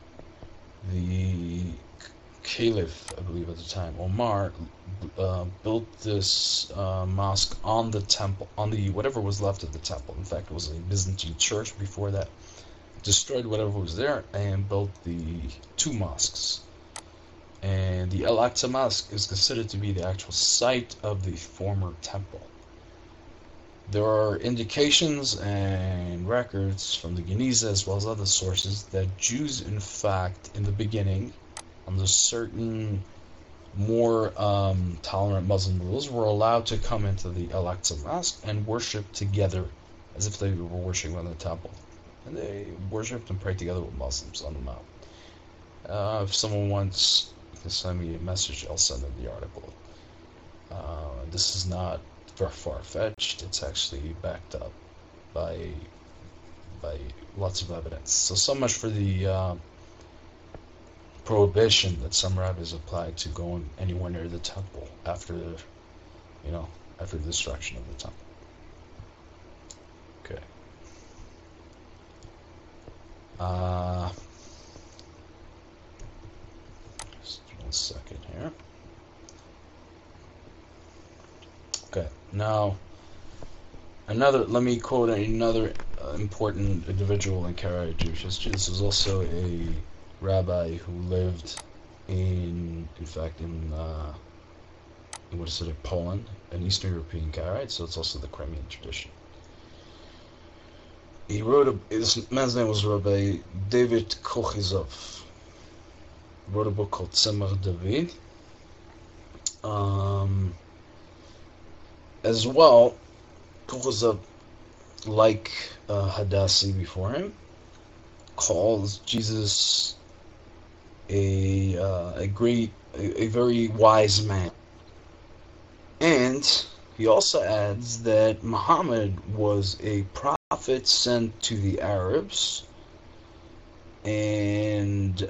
the Caliph, I believe at the time, Omar, built this mosque on the temple, on the whatever was left of the temple. In fact, it was a Byzantine church before that. Destroyed whatever was there and built the two mosques. And the Al-Aqsa Mosque is considered to be the actual site of the former temple. There are indications and records from the Geniza as well as other sources that Jews, in fact, in the beginning, under certain more tolerant Muslim rules, were allowed to come into the Al-Aqsa Mosque and worship together as if they were worshiping in the temple. And they worshipped and prayed together with Muslims on the mount. If someone wants to send me a message, I'll send them the article. This is not far-fetched. It's actually backed up by lots of evidence. So much for the prohibition that some rabbis applied to going anywhere near the temple after the destruction of the temple. Okay. Just 1 second here. Okay, now let me quote another important individual in Karaite Jewish history. This was also a rabbi who lived in Poland, an Eastern European Karaite, so it's also the Crimean tradition. He wrote his man's name was Rabbi David Kochizov. Wrote a book called Tzemach David. As well, Kochizov, like Hadassi before him, calls Jesus a very wise man. And he also adds that Muhammad was a prophet sent to the Arabs, and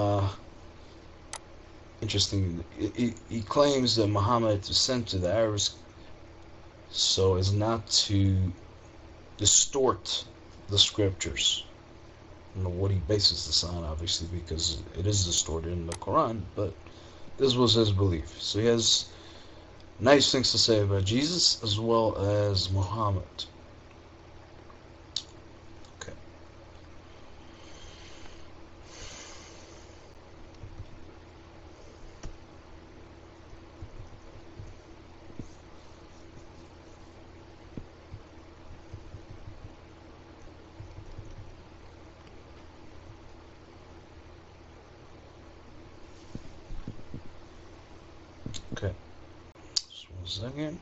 interesting, he claims that Muhammad was sent to the Arabs so as not to distort the scriptures. I don't know what he bases this on, obviously, because it is distorted in the Quran, but this was his belief. So he has nice things to say about Jesus as well as Muhammad. Okay. Okay. Just 1 second.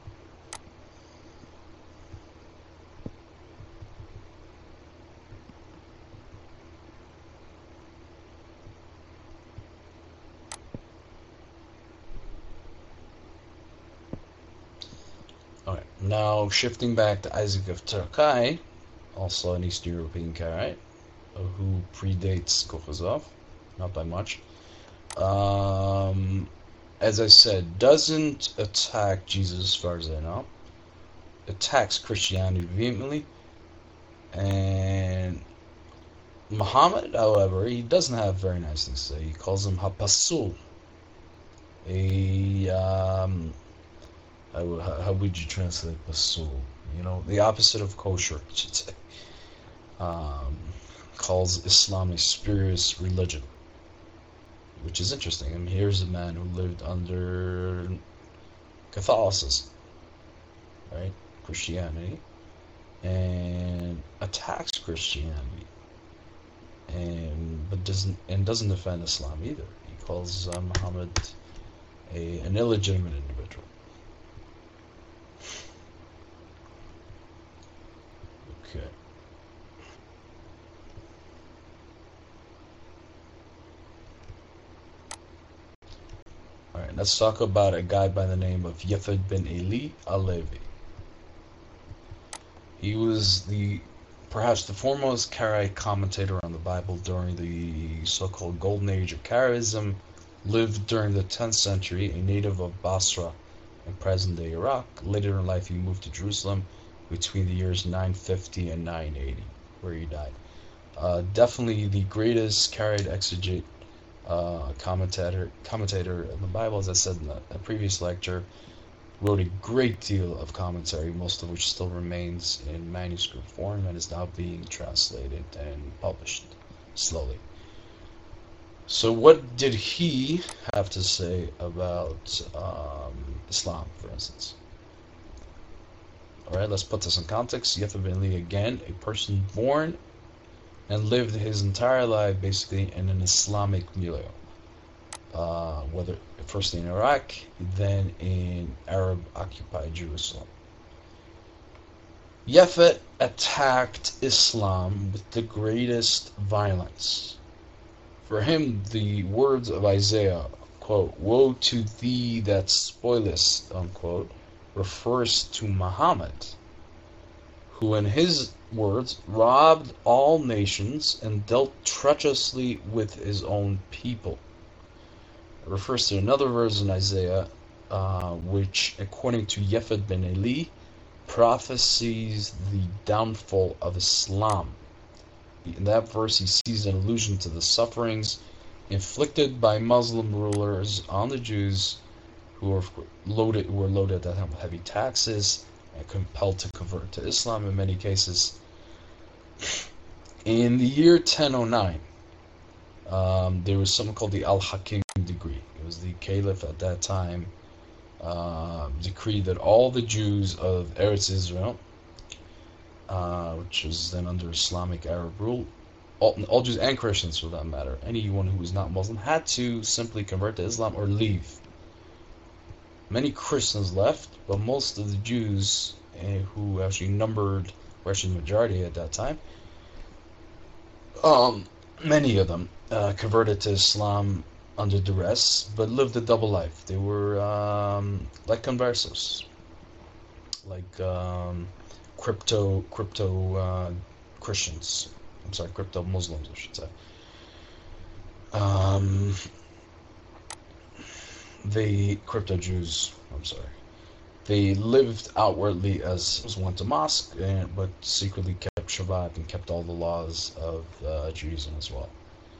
Alright, now shifting back to Isaac of Turkey, also an Eastern European Karaite. who predates Kochazov, not by much. As I said, doesn't attack Jesus as far as I know. Attacks Christianity vehemently. And Muhammad, however, he doesn't have very nice things to say. He calls him Hapasul. How would you translate Pasul? The opposite of kosher, I should say. Um, Calls Islam a spurious religion, which is interesting. And here's a man who lived under Catholicism, right? Christianity, and attacks Christianity, but doesn't defend Islam either. He calls Muhammad an illegitimate individual. Okay. All right. Let's talk about a guy by the name of Yafid bin Eli Alevi. He was perhaps the foremost Karaite commentator on the Bible during the so-called Golden Age of Karaism. Lived during the 10th century, a native of Basra in present-day Iraq. Later in life, he moved to Jerusalem between the years 950 and 980, where he died. Definitely the greatest Karaite exegete, commentator in the Bible, as I said in a previous lecture. Wrote a great deal of commentary, most of which still remains in manuscript form and is now being translated and published slowly. So what did he have to say about Islam, for instance? Alright, let's put this in context. Yafid bin Eli, again, a person born and lived his entire life basically in an Islamic milieu. Whether first in Iraq, then in Arab-occupied Jerusalem. Yafid attacked Islam with the greatest violence. For him, the words of Isaiah, quote, "Woe to thee that spoilest," unquote, refers to Muhammad, who in his words robbed all nations and dealt treacherously with his own people. It refers to another verse in Isaiah, which, according to Yafid bin Eli, prophesies the downfall of Islam. In that verse, he sees an allusion to the sufferings inflicted by Muslim rulers on the Jews, who were loaded at that time with heavy taxes and compelled to convert to Islam in many cases. In the year 1009, there was something called the Al-Hakim decree. It was the caliph at that time decreed that all the Jews of Eretz Israel, which was then under Islamic Arab rule, all Jews and Christians for that matter, anyone who was not Muslim, had to simply convert to Islam or leave. Many Christians left, but most of the Jews, who actually were actually the majority at that time, many of them converted to Islam under duress, but lived a double life. They were like conversos, like crypto Christians. I'm sorry, crypto Muslims, I should say. The crypto Jews, I'm sorry. They lived outwardly as went to mosque, but secretly kept Shabbat and kept all the laws of Judaism as well.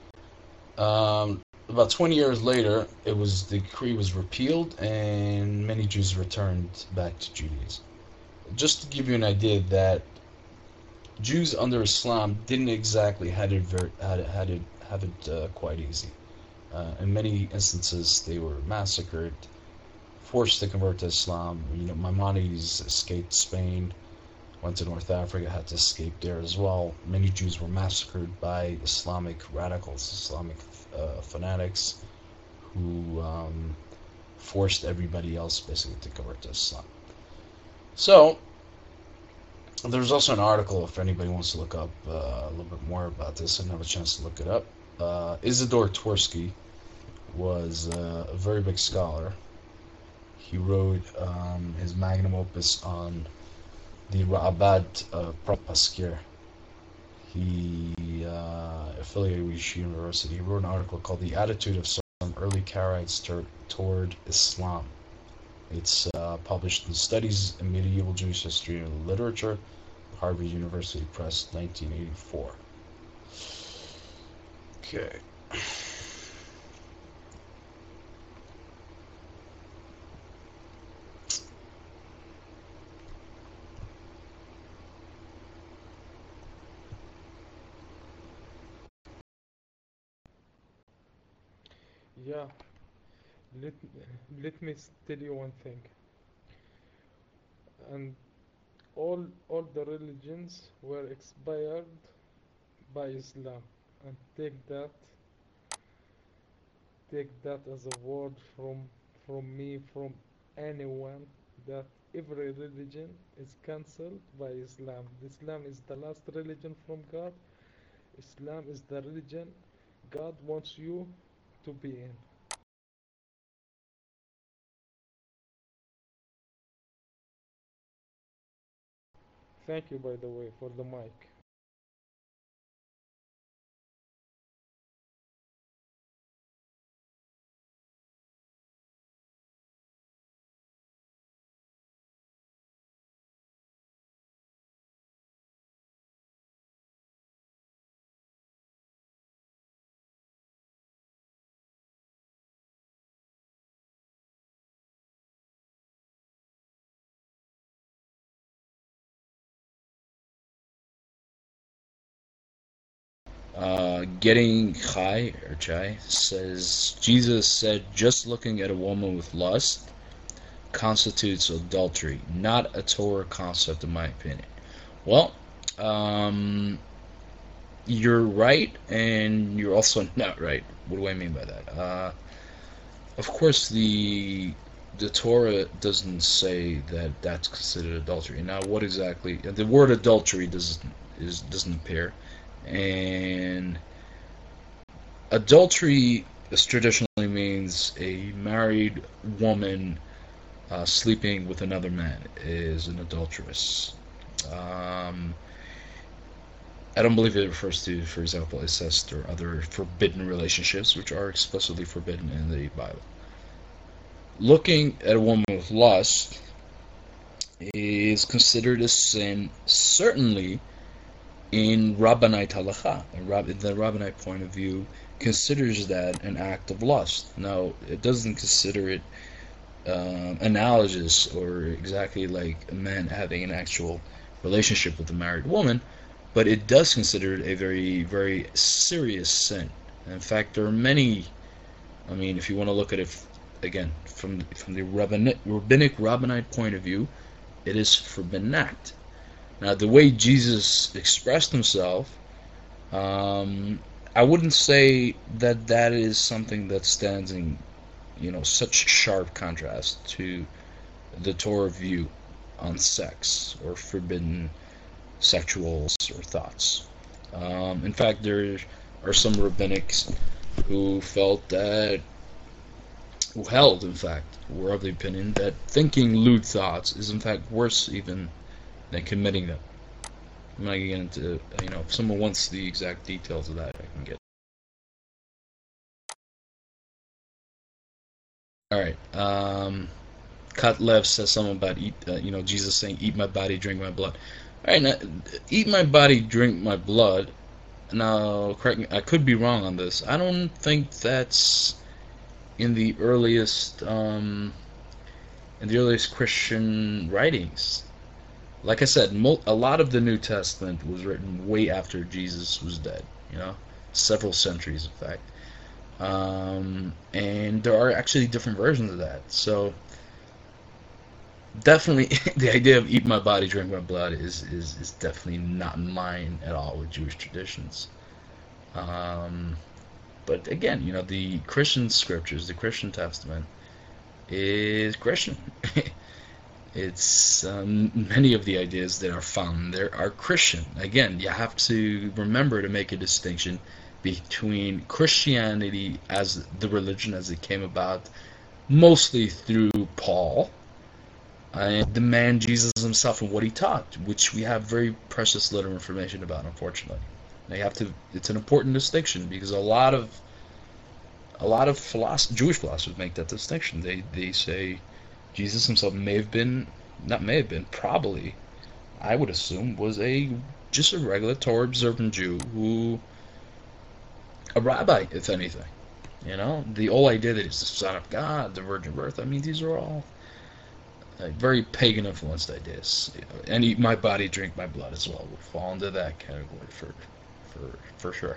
About 20 years later, the decree was repealed, and many Jews returned back to Judaism. Just to give you an idea that Jews under Islam didn't exactly have it quite easy. In many instances, they were massacred, forced to convert to Islam. Maimonides escaped Spain, went to North Africa, had to escape there as well. Many Jews were massacred by Islamic radicals, Islamic fanatics, who forced everybody else basically to convert to Islam. So, there's also an article, if anybody wants to look up a little bit more about this and have a chance to look it up. Isidore Tversky was a very big scholar. He wrote his magnum opus on the Ra'abad of Prophet Pasquier. He affiliated with Yeshiva University. He wrote an article called "The Attitude of Some Early Karaites Toward Islam." It's published in Studies in Medieval Jewish History and Literature, Harvard University Press, 1984. Okay.
Yeah, let, let me tell you one thing. And all the religions were expired by Islam. And take that as a word from me, from anyone, that every religion is cancelled by Islam. Islam is the last religion from God. Islam is the religion God wants you to be in. Thank you, by the way, for the mic.
Getting Chai or Chai says Jesus said just looking at a woman with lust constitutes adultery, not a Torah concept in my opinion. Well, you're right and you're also not right. What do I mean by that? Of course, the Torah doesn't say that that's considered adultery. Now, what exactly? The word adultery doesn't appear, and adultery traditionally means a married woman sleeping with another man is an adulteress. I don't believe it refers to, for example, incest or other forbidden relationships, which are explicitly forbidden in the Bible. Looking at a woman with lust is considered a sin, certainly in Rabbanite halacha. The Rabbanite point of view considers that an act of lust. Now, it doesn't consider it analogous or exactly like a man having an actual relationship with a married woman, but it does consider it a very, very serious sin. In fact, there are many. I mean, if you want to look at it again from the rabbinic Rabbanite point of view, it is forbidden act. Now, the way Jesus expressed himself, I wouldn't say that is something that stands in, such sharp contrast to the Torah view on sex or forbidden sexual or thoughts. In fact, there are some rabbinics who held, in fact, were of the opinion that thinking lewd thoughts is in fact worse even than committing them. I'm not going to get into, if someone wants the exact details of that, I can get. Alright, Katlev says something about Jesus saying, eat my body, drink my blood. Alright, now, eat my body, drink my blood. Now, correct me, I could be wrong on this. I don't think that's in the earliest Christian writings. Like I said, a lot of the New Testament was written way after Jesus was dead, several centuries, in fact. And there are actually different versions of that. So, definitely, the idea of eat my body, drink my blood is definitely not in line at all with Jewish traditions. But again, the Christian scriptures, the Christian Testament, is Christian. It's many of the ideas that are found there are Christian. Again, you have to remember to make a distinction between Christianity as the religion as it came about, mostly through Paul, and the man Jesus himself and what he taught, which we have very precious little information about, unfortunately. They have to. It's an important distinction because a lot of Jewish philosophers make that distinction. They say Jesus himself may have been, not may have been, probably, I would assume, was just a regular Torah observant Jew who, a rabbi, if anything. The whole idea that he's the son of God, the virgin birth. I mean, these are all very pagan influenced ideas. And eat my body, drink my blood as well would fall into that category for sure.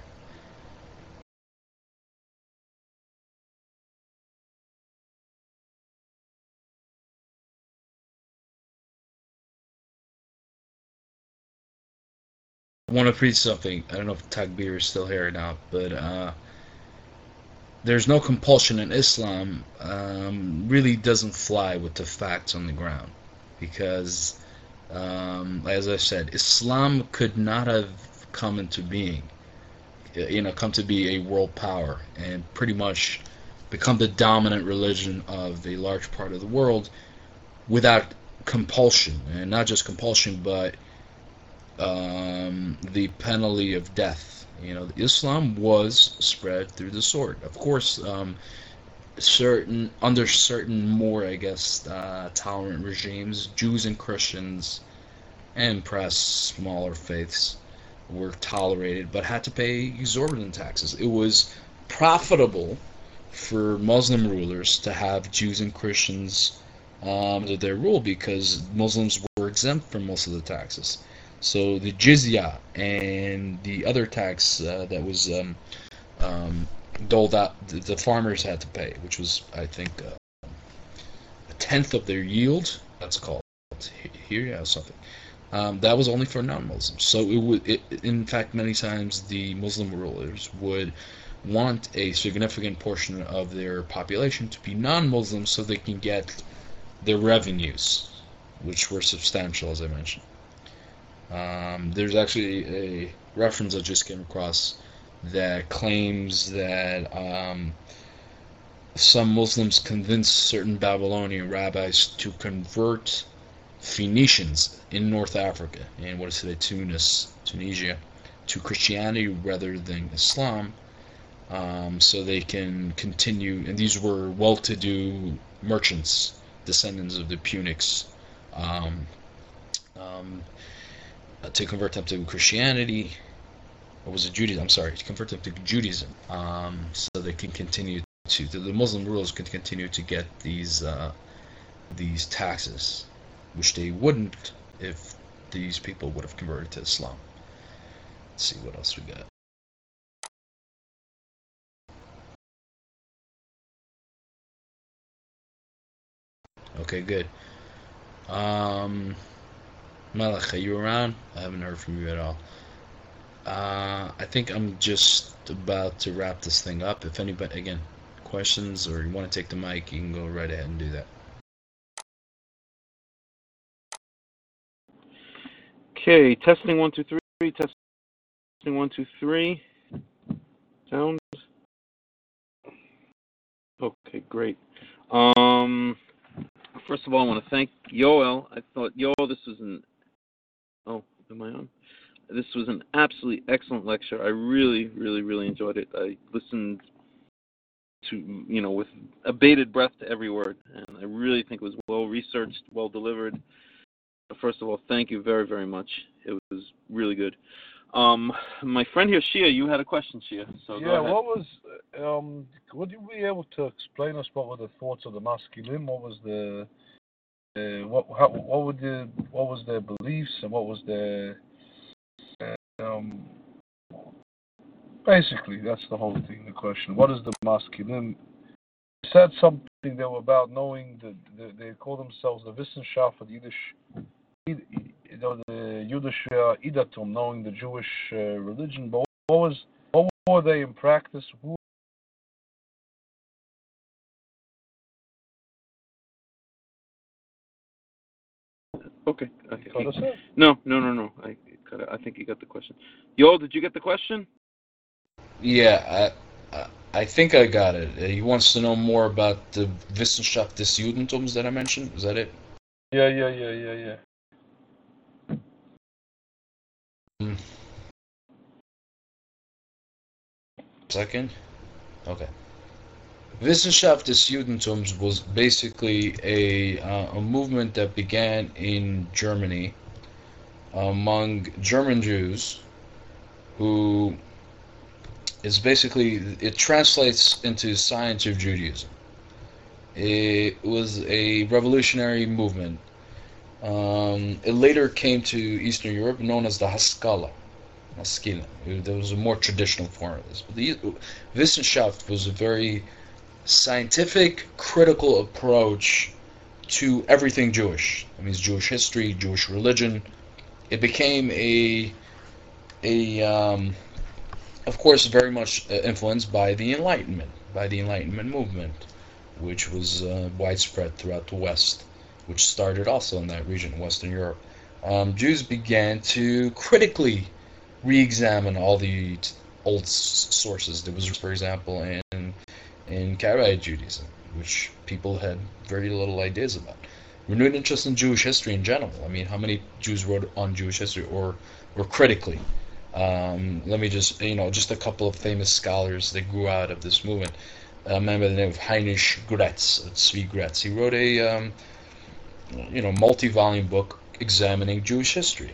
I want to read something. I don't know if Tagbir is still here or not, but there's no compulsion in Islam. Really doesn't fly with the facts on the ground, because, as I said, Islam could not have come into being, come to be a world power and pretty much become the dominant religion of a large part of the world without compulsion, and not just compulsion, but the penalty of death. Islam was spread through the sword. Of course, under certain more, I guess, tolerant regimes, Jews and Christians and perhaps smaller faiths were tolerated, but had to pay exorbitant taxes. It was profitable for Muslim rulers to have Jews and Christians under their rule, because Muslims were exempt from most of the taxes. So the jizya and the other tax that was doled out, the farmers had to pay, which was, I think, a tenth of their yield. That's called here, something. That was only for non-Muslims. So in fact, many times the Muslim rulers would want a significant portion of their population to be non-Muslims so they can get their revenues, which were substantial, as I mentioned. There's actually a reference I just came across that claims that some Muslims convinced certain Babylonian rabbis to convert Phoenicians in North Africa, and what is today Tunisia, to Christianity rather than Islam, so they can continue. And these were well-to-do merchants, descendants of the Punics, to convert them to Christianity, or was it Judaism? I'm sorry, to convert them to Judaism, so they can continue the Muslim rulers can continue to get these taxes, which they wouldn't if these people would have converted to Islam. Let's see what else we got. Okay, good. Malach, are you around? I haven't heard from you at all. I think I'm just about to wrap this thing up. If anybody, again, questions or you want to take the mic, you can go right ahead and do that.
Okay, testing 1 2 3. Testing 1 2 3. Sound. Okay, great. First of all, I want to thank Yoel. I thought, this was an. Oh, am I on? This was an absolutely excellent lecture. I really, really, really enjoyed it. I listened to, with a bated breath to every word, and I really think it was well researched, well delivered. First of all, thank you very, very much. It was really good. My friend here, Shia, you had a question, Shia. So
yeah, would you be able to explain us what were the thoughts of the Maskilim? What was what was their beliefs, and what was their basically, that's the whole thing. The question: what is the Maskilim? You said something they were about knowing they call themselves the Wissenschaft of Yiddish. The Yiddish Idatum, knowing the Jewish religion, but what were they in practice?
Okay. No. I think you got the question. Yoel, did you get the question?
Yeah, I think I got it. He wants to know more about the Wissenschaft des Judentums that I mentioned. Is that it?
Yeah.
second. Okay. Wissenschaft des Judentums was basically a movement that began in Germany among German Jews, who is basically, it translates into science of Judaism. It was a revolutionary movement. It later came to Eastern Europe, known as the Haskalah. There was a more traditional form of this. But the Wissenschaft was a very scientific, critical approach to everything Jewish. It means Jewish history, Jewish religion. It became of course, very much influenced by the Enlightenment movement, which was widespread throughout the West, which started also in that region, Western Europe. Jews began to critically re-examine all the old sources. There was, for example, in Karaite Judaism, which people had very little ideas about. Renewed interest in Jewish history in general. I mean, how many Jews wrote on Jewish history or critically? Let me just a couple of famous scholars that grew out of this movement. A man by the name of Heinrich Gretz, Tzvi Gretz. He wrote a multi-volume book examining Jewish history.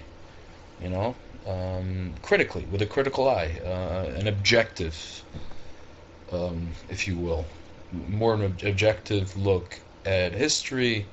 Critically, with a critical eye, an objective, if you will, more an objective look at history,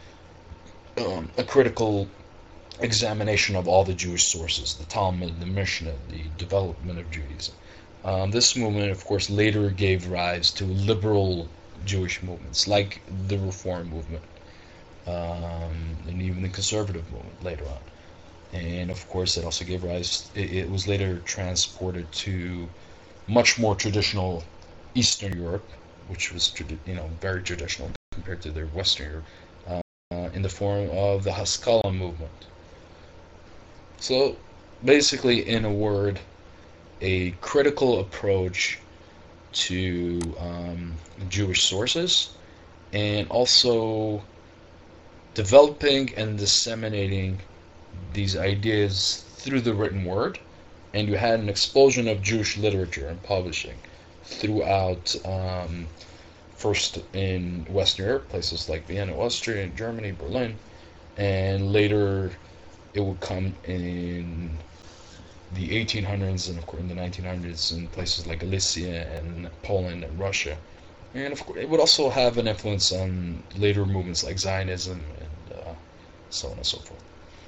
a critical examination of all the Jewish sources, the Talmud, the Mishnah, the development of Judaism. This movement, of course, later gave rise to liberal Jewish movements, like the Reform movement, and even the conservative movement later on. And of course, it also gave rise. It was later transported to much more traditional Eastern Europe, which was very traditional compared to their Western Europe, in the form of the Haskalah movement. So, basically, in a word, a critical approach to Jewish sources, and also developing and disseminating these ideas through the written word. And you had an explosion of Jewish literature and publishing throughout, first in Western Europe, places like Vienna, Austria, and Germany, Berlin, and later it would come in the 1800s and of course in the 1900s in places like Galicia and Poland and Russia. And of course it would also have an influence on later movements like Zionism and so on and so forth.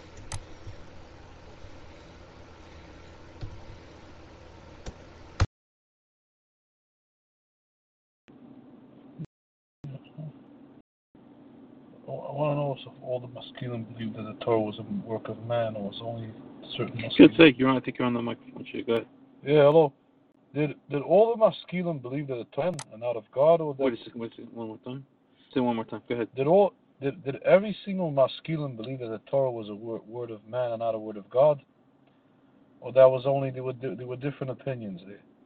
I want to know if all the Maskilim believed that the Torah was a work of man, or was only certain Maskilim.
Good sake, I think you're on the microphone. Go ahead.
Yeah, hello. Did all the Maskilim believe that the Torah and not of God, or that?
Wait a second. One more time. Say one more time. Go ahead.
Did every single Maskilim believe that the Torah was a word of man and not a word of God, or that was only there were different opinions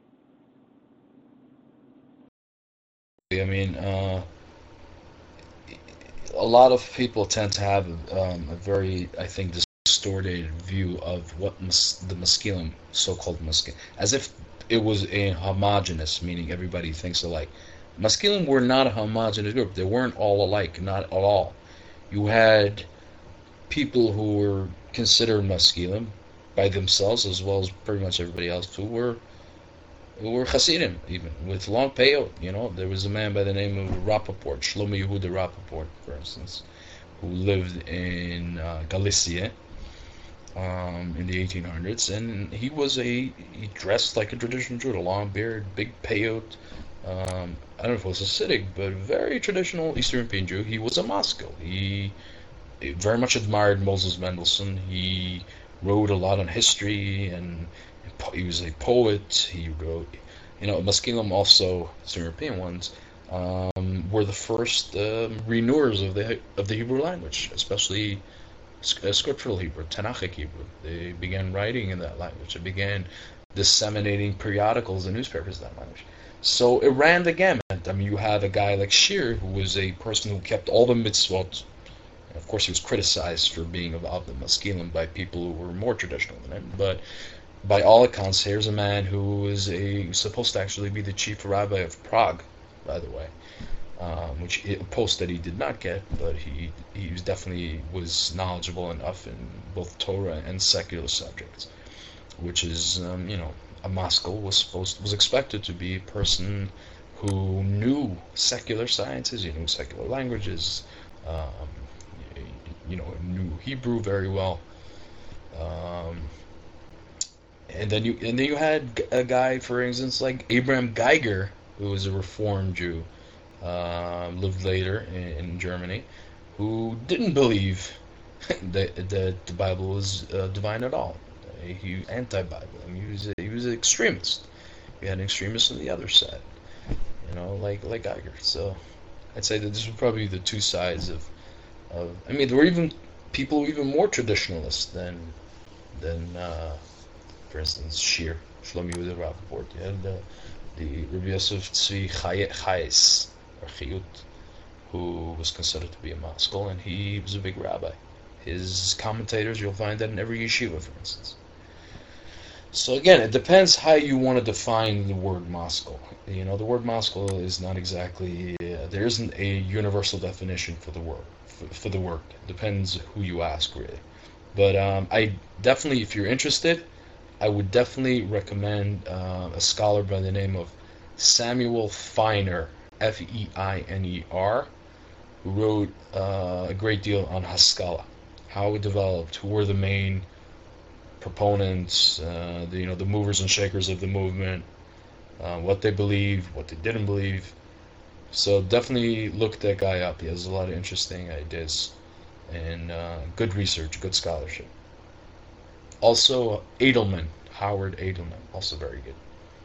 there?
I mean, a lot of people tend to have a very, I think, distorted view of what the Maskilim, so-called Maskilim, as if it was a homogeneous, meaning everybody thinks alike. Maskilim were not a homogeneous group. They weren't all alike, not at all. You had people who were considered Maskilim by themselves, as well as pretty much everybody else, who were Hasidim, even, with long payot. There was a man by the name of Rappaport, Shlomo Yehuda Rappaport, for instance, who lived in Galicia in the 1800s, and he dressed like a traditional Jew, a long beard, big payot. I don't know if it was Hasidic, but very traditional Eastern European Jew. He was a Moscow. He very much admired Moses Mendelssohn. He wrote a lot on history, and he was a poet. He wrote, Maskilim, also some European ones, were the first renewers of the Hebrew language, especially scriptural Hebrew, Tanakhic Hebrew. They began writing in that language. They began disseminating periodicals and newspapers in that language. So it ran the gamut. I mean, you had a guy like Shir, who was a person who kept all the mitzvot. Of course, he was criticized for being of the Maskilim by people who were more traditional than him, but by all accounts, here's a man who is supposed to actually be the chief rabbi of Prague, by the way, which a post that he did not get, but he was definitely was knowledgeable enough in both Torah and secular subjects, which is a maskil was expected to be a person who knew secular sciences, knew secular languages, knew Hebrew very well. And then you had a guy, for instance, like Abraham Geiger, who was a Reformed Jew, lived later in Germany, who didn't believe that the Bible was divine at all. He anti-Bible. I mean, he was an extremist. We had an extremist on the other side, like Geiger. So I'd say that this would probably be the two sides of. I mean, there were even people even more traditionalist than for instance, Shir, Shlomo Yehuda Rappaport. You had the Rabbi Yosef Tzvi Chayes, or Chiyut, who was considered to be a maskil, and he was a big rabbi. His commentators, you'll find that in every yeshiva, for instance. So again, it depends how you want to define the word maskil. The word maskil is not exactly, there isn't a universal definition for the word. For the word, it depends who you ask, really. But I definitely, if you're interested, I would definitely recommend a scholar by the name of Samuel Feiner, Feiner, who wrote a great deal on Haskalah, how it developed, who were the main proponents, the movers and shakers of the movement, what they believed, what they didn't believe. So definitely look that guy up. He has a lot of interesting ideas and good research, good scholarship. Also, Edelman, Howard Edelman, also very good.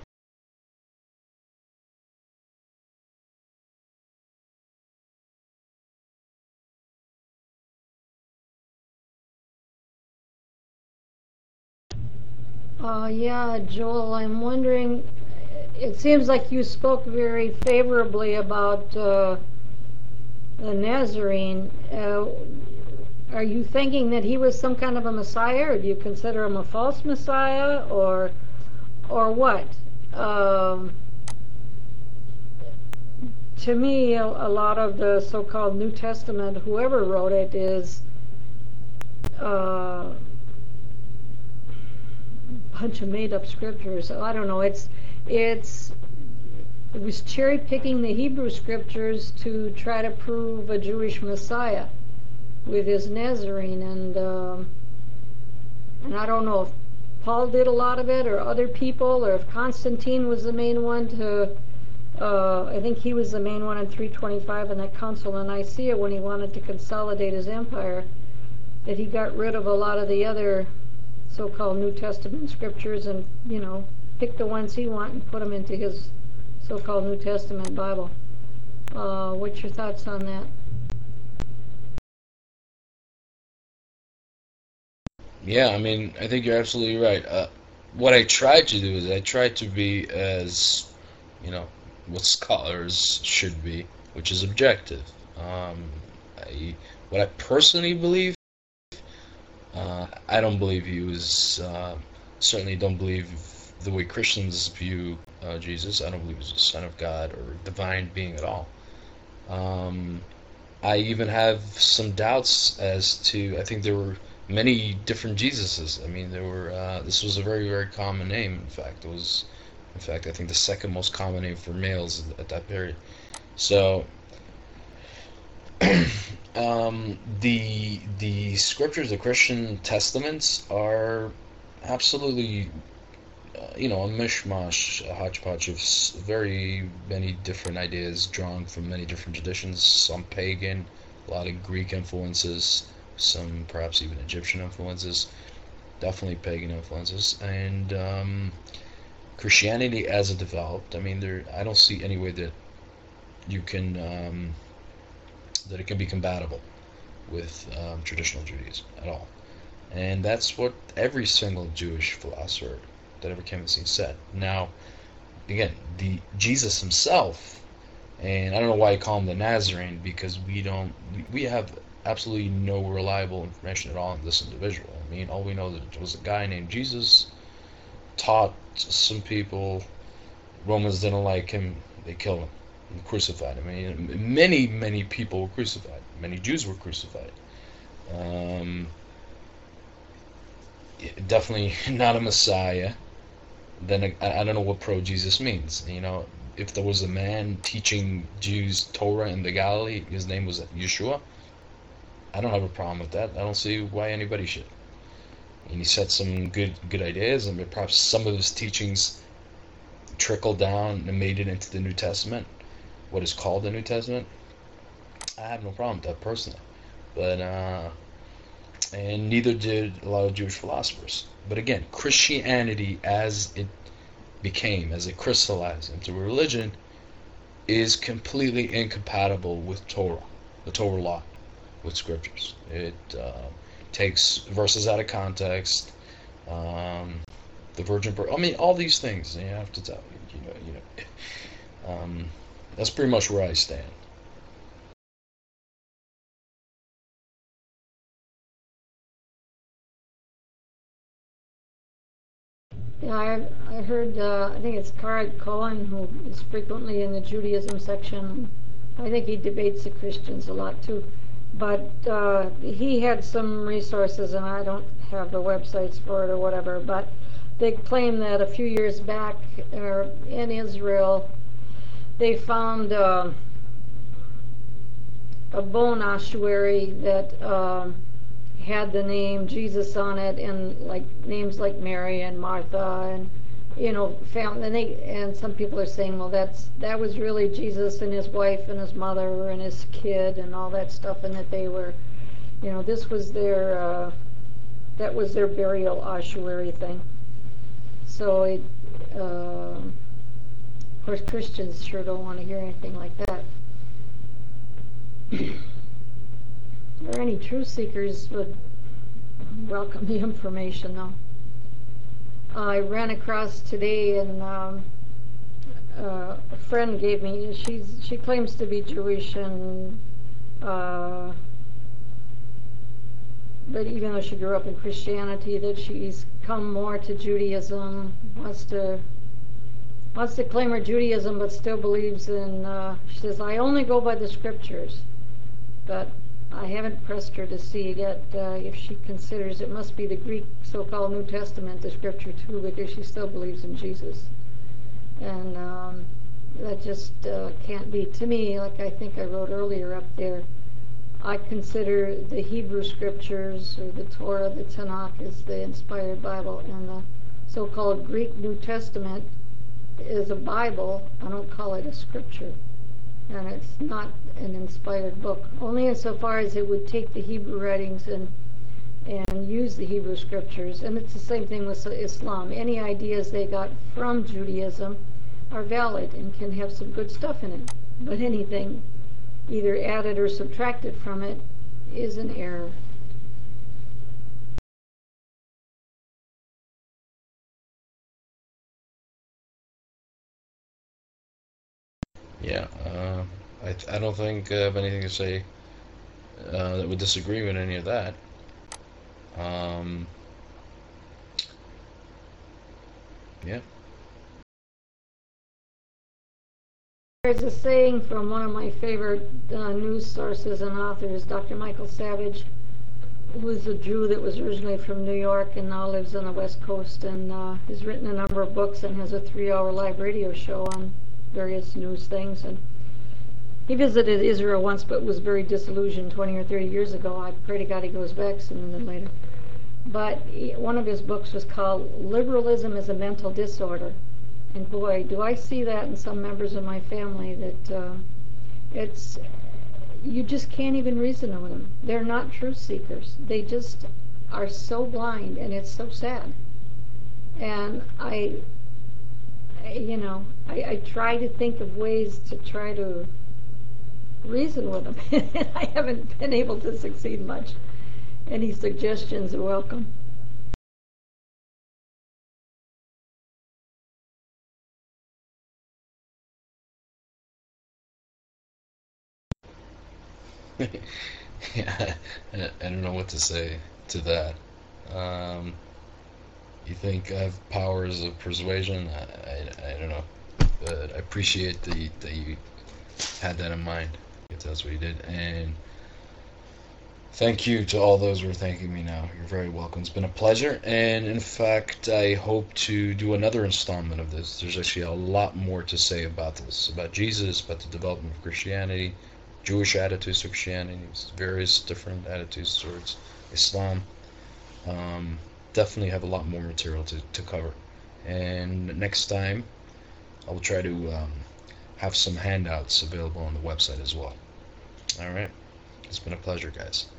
Yeah, Joel, I'm wondering, it seems like you spoke very favorably about the Nazarene. Are you thinking that he was some kind of a Messiah, or do you consider him a false Messiah, or what? To me, a lot of the so-called New Testament, whoever wrote it, is a bunch of made-up scriptures. I don't know. It was cherry-picking the Hebrew scriptures to try to prove a Jewish Messiah with his Nazarene, and I don't know if Paul did a lot of it, or other people, or if Constantine was the main one to. I think he was the main one in 325 in that council in Nicaea when he wanted to consolidate his empire. That he got rid of a lot of the other so-called New Testament scriptures and picked the ones he wanted and put them into his so-called New Testament Bible. What's your thoughts on that?
Yeah, I mean, I think you're absolutely right. What I tried to do is I tried to be as, what scholars should be, which is objective. What I personally believe, I don't believe he was, certainly don't believe the way Christians view Jesus. I don't believe he was the Son of God or divine being at all. I even have some doubts as to, I think there were many different Jesuses. I mean, there were. This was a very, very common name. In fact, I think the second most common name for males at that period. So, the scriptures, the Christian testaments, are absolutely, a mishmash, a hodgepodge of very many different ideas drawn from many different traditions. Some pagan, a lot of Greek influences. Some perhaps even Egyptian influences, definitely pagan influences, and Christianity as it developed. I mean, I don't see any way that you can that it can be compatible with traditional Judaism at all, and that's what every single Jewish philosopher that ever came on the scene said. Now, again, Jesus himself, and I don't know why you call him the Nazarene, because we have absolutely no reliable information at all on this individual. I mean, all we know that it was a guy named Jesus taught some people. Romans didn't like him. They killed him and crucified him. I mean, many people were crucified. Many Jews were crucified. Definitely not a Messiah. Then I don't know what pro-Jesus means. If there was a man teaching Jews Torah in the Galilee, his name was Yeshua. I don't have a problem with that. I don't see why anybody should. And he said some good ideas, and perhaps some of his teachings trickled down and made it into the New Testament, what is called the New Testament. I have no problem with that personally, but and neither did a lot of Jewish philosophers. But again, Christianity, as it crystallized into a religion, is completely incompatible with Torah, the Torah law, with scriptures. It takes verses out of context. The virgin birth. I mean, all these things. You have to tell you. That's pretty much where I stand.
Yeah, I heard, I think it's Karad Cohen, who is frequently in the Judaism section. I think he debates the Christians a lot too. But he had some resources, and I don't have the websites for it or whatever, but they claim that a few years back in Israel, they found a bone ossuary that had the name Jesus on it, and like names like Mary and Martha, and found, and some people are saying, well, that was really Jesus and his wife and his mother and his kid and all that stuff, and that they were, this was their that was their burial ossuary thing. So of course Christians sure don't want to hear anything like that. Or any truth seekers would welcome the information, though. I ran across today, and a friend gave me. She claims to be Jewish, and but even though she grew up in Christianity, that she's come more to Judaism. Wants to claim her Judaism, but still believes in. She says, "I only go by the scriptures," but I haven't pressed her to see yet if she considers it must be the Greek so-called New Testament, the scripture too, because she still believes in Jesus. And that just can't be. To me, like I think I wrote earlier up there, I consider the Hebrew scriptures, or the Torah, the Tanakh, as the inspired Bible, and the so-called Greek New Testament is a Bible. I don't call it a scripture. And it's not an inspired book, only insofar as it would take the Hebrew writings and use the Hebrew scriptures. And it's the same thing with Islam. Any ideas they got from Judaism are valid and can have some good stuff in it. But anything either added or subtracted from it is an error.
Yeah, I don't think I have anything to say that would disagree with any of that. Yeah.
There's a saying from one of my favorite news sources and authors, Dr. Michael Savage, who is a Jew that was originally from New York and now lives on the West Coast, and has written a number of books and has a 3-hour live radio show on various news things. And he visited Israel once, but was very disillusioned 20 or 30 years ago. I pray to God he goes back sooner than later. But one of his books was called Liberalism is a Mental Disorder. And boy, do I see that in some members of my family, that you just can't even reason with them. They're not truth seekers. They just are so blind, and it's so sad. And I try to think of ways to try to reason with them, and I haven't been able to succeed much. Any suggestions are welcome.
Yeah, I don't know what to say to that. You think I have powers of persuasion? I don't know. But I appreciate that you had that in mind. If that's what you did. And thank you to all those who are thanking me now. You're very welcome. It's been a pleasure. And in fact, I hope to do another installment of this. There's actually a lot more to say about this, about Jesus, about the development of Christianity, Jewish attitudes to Christianity, various different attitudes towards Islam. Definitely have a lot more material to cover. And next time, I will try to have some handouts available on the website as well. All right. It's been a pleasure, guys.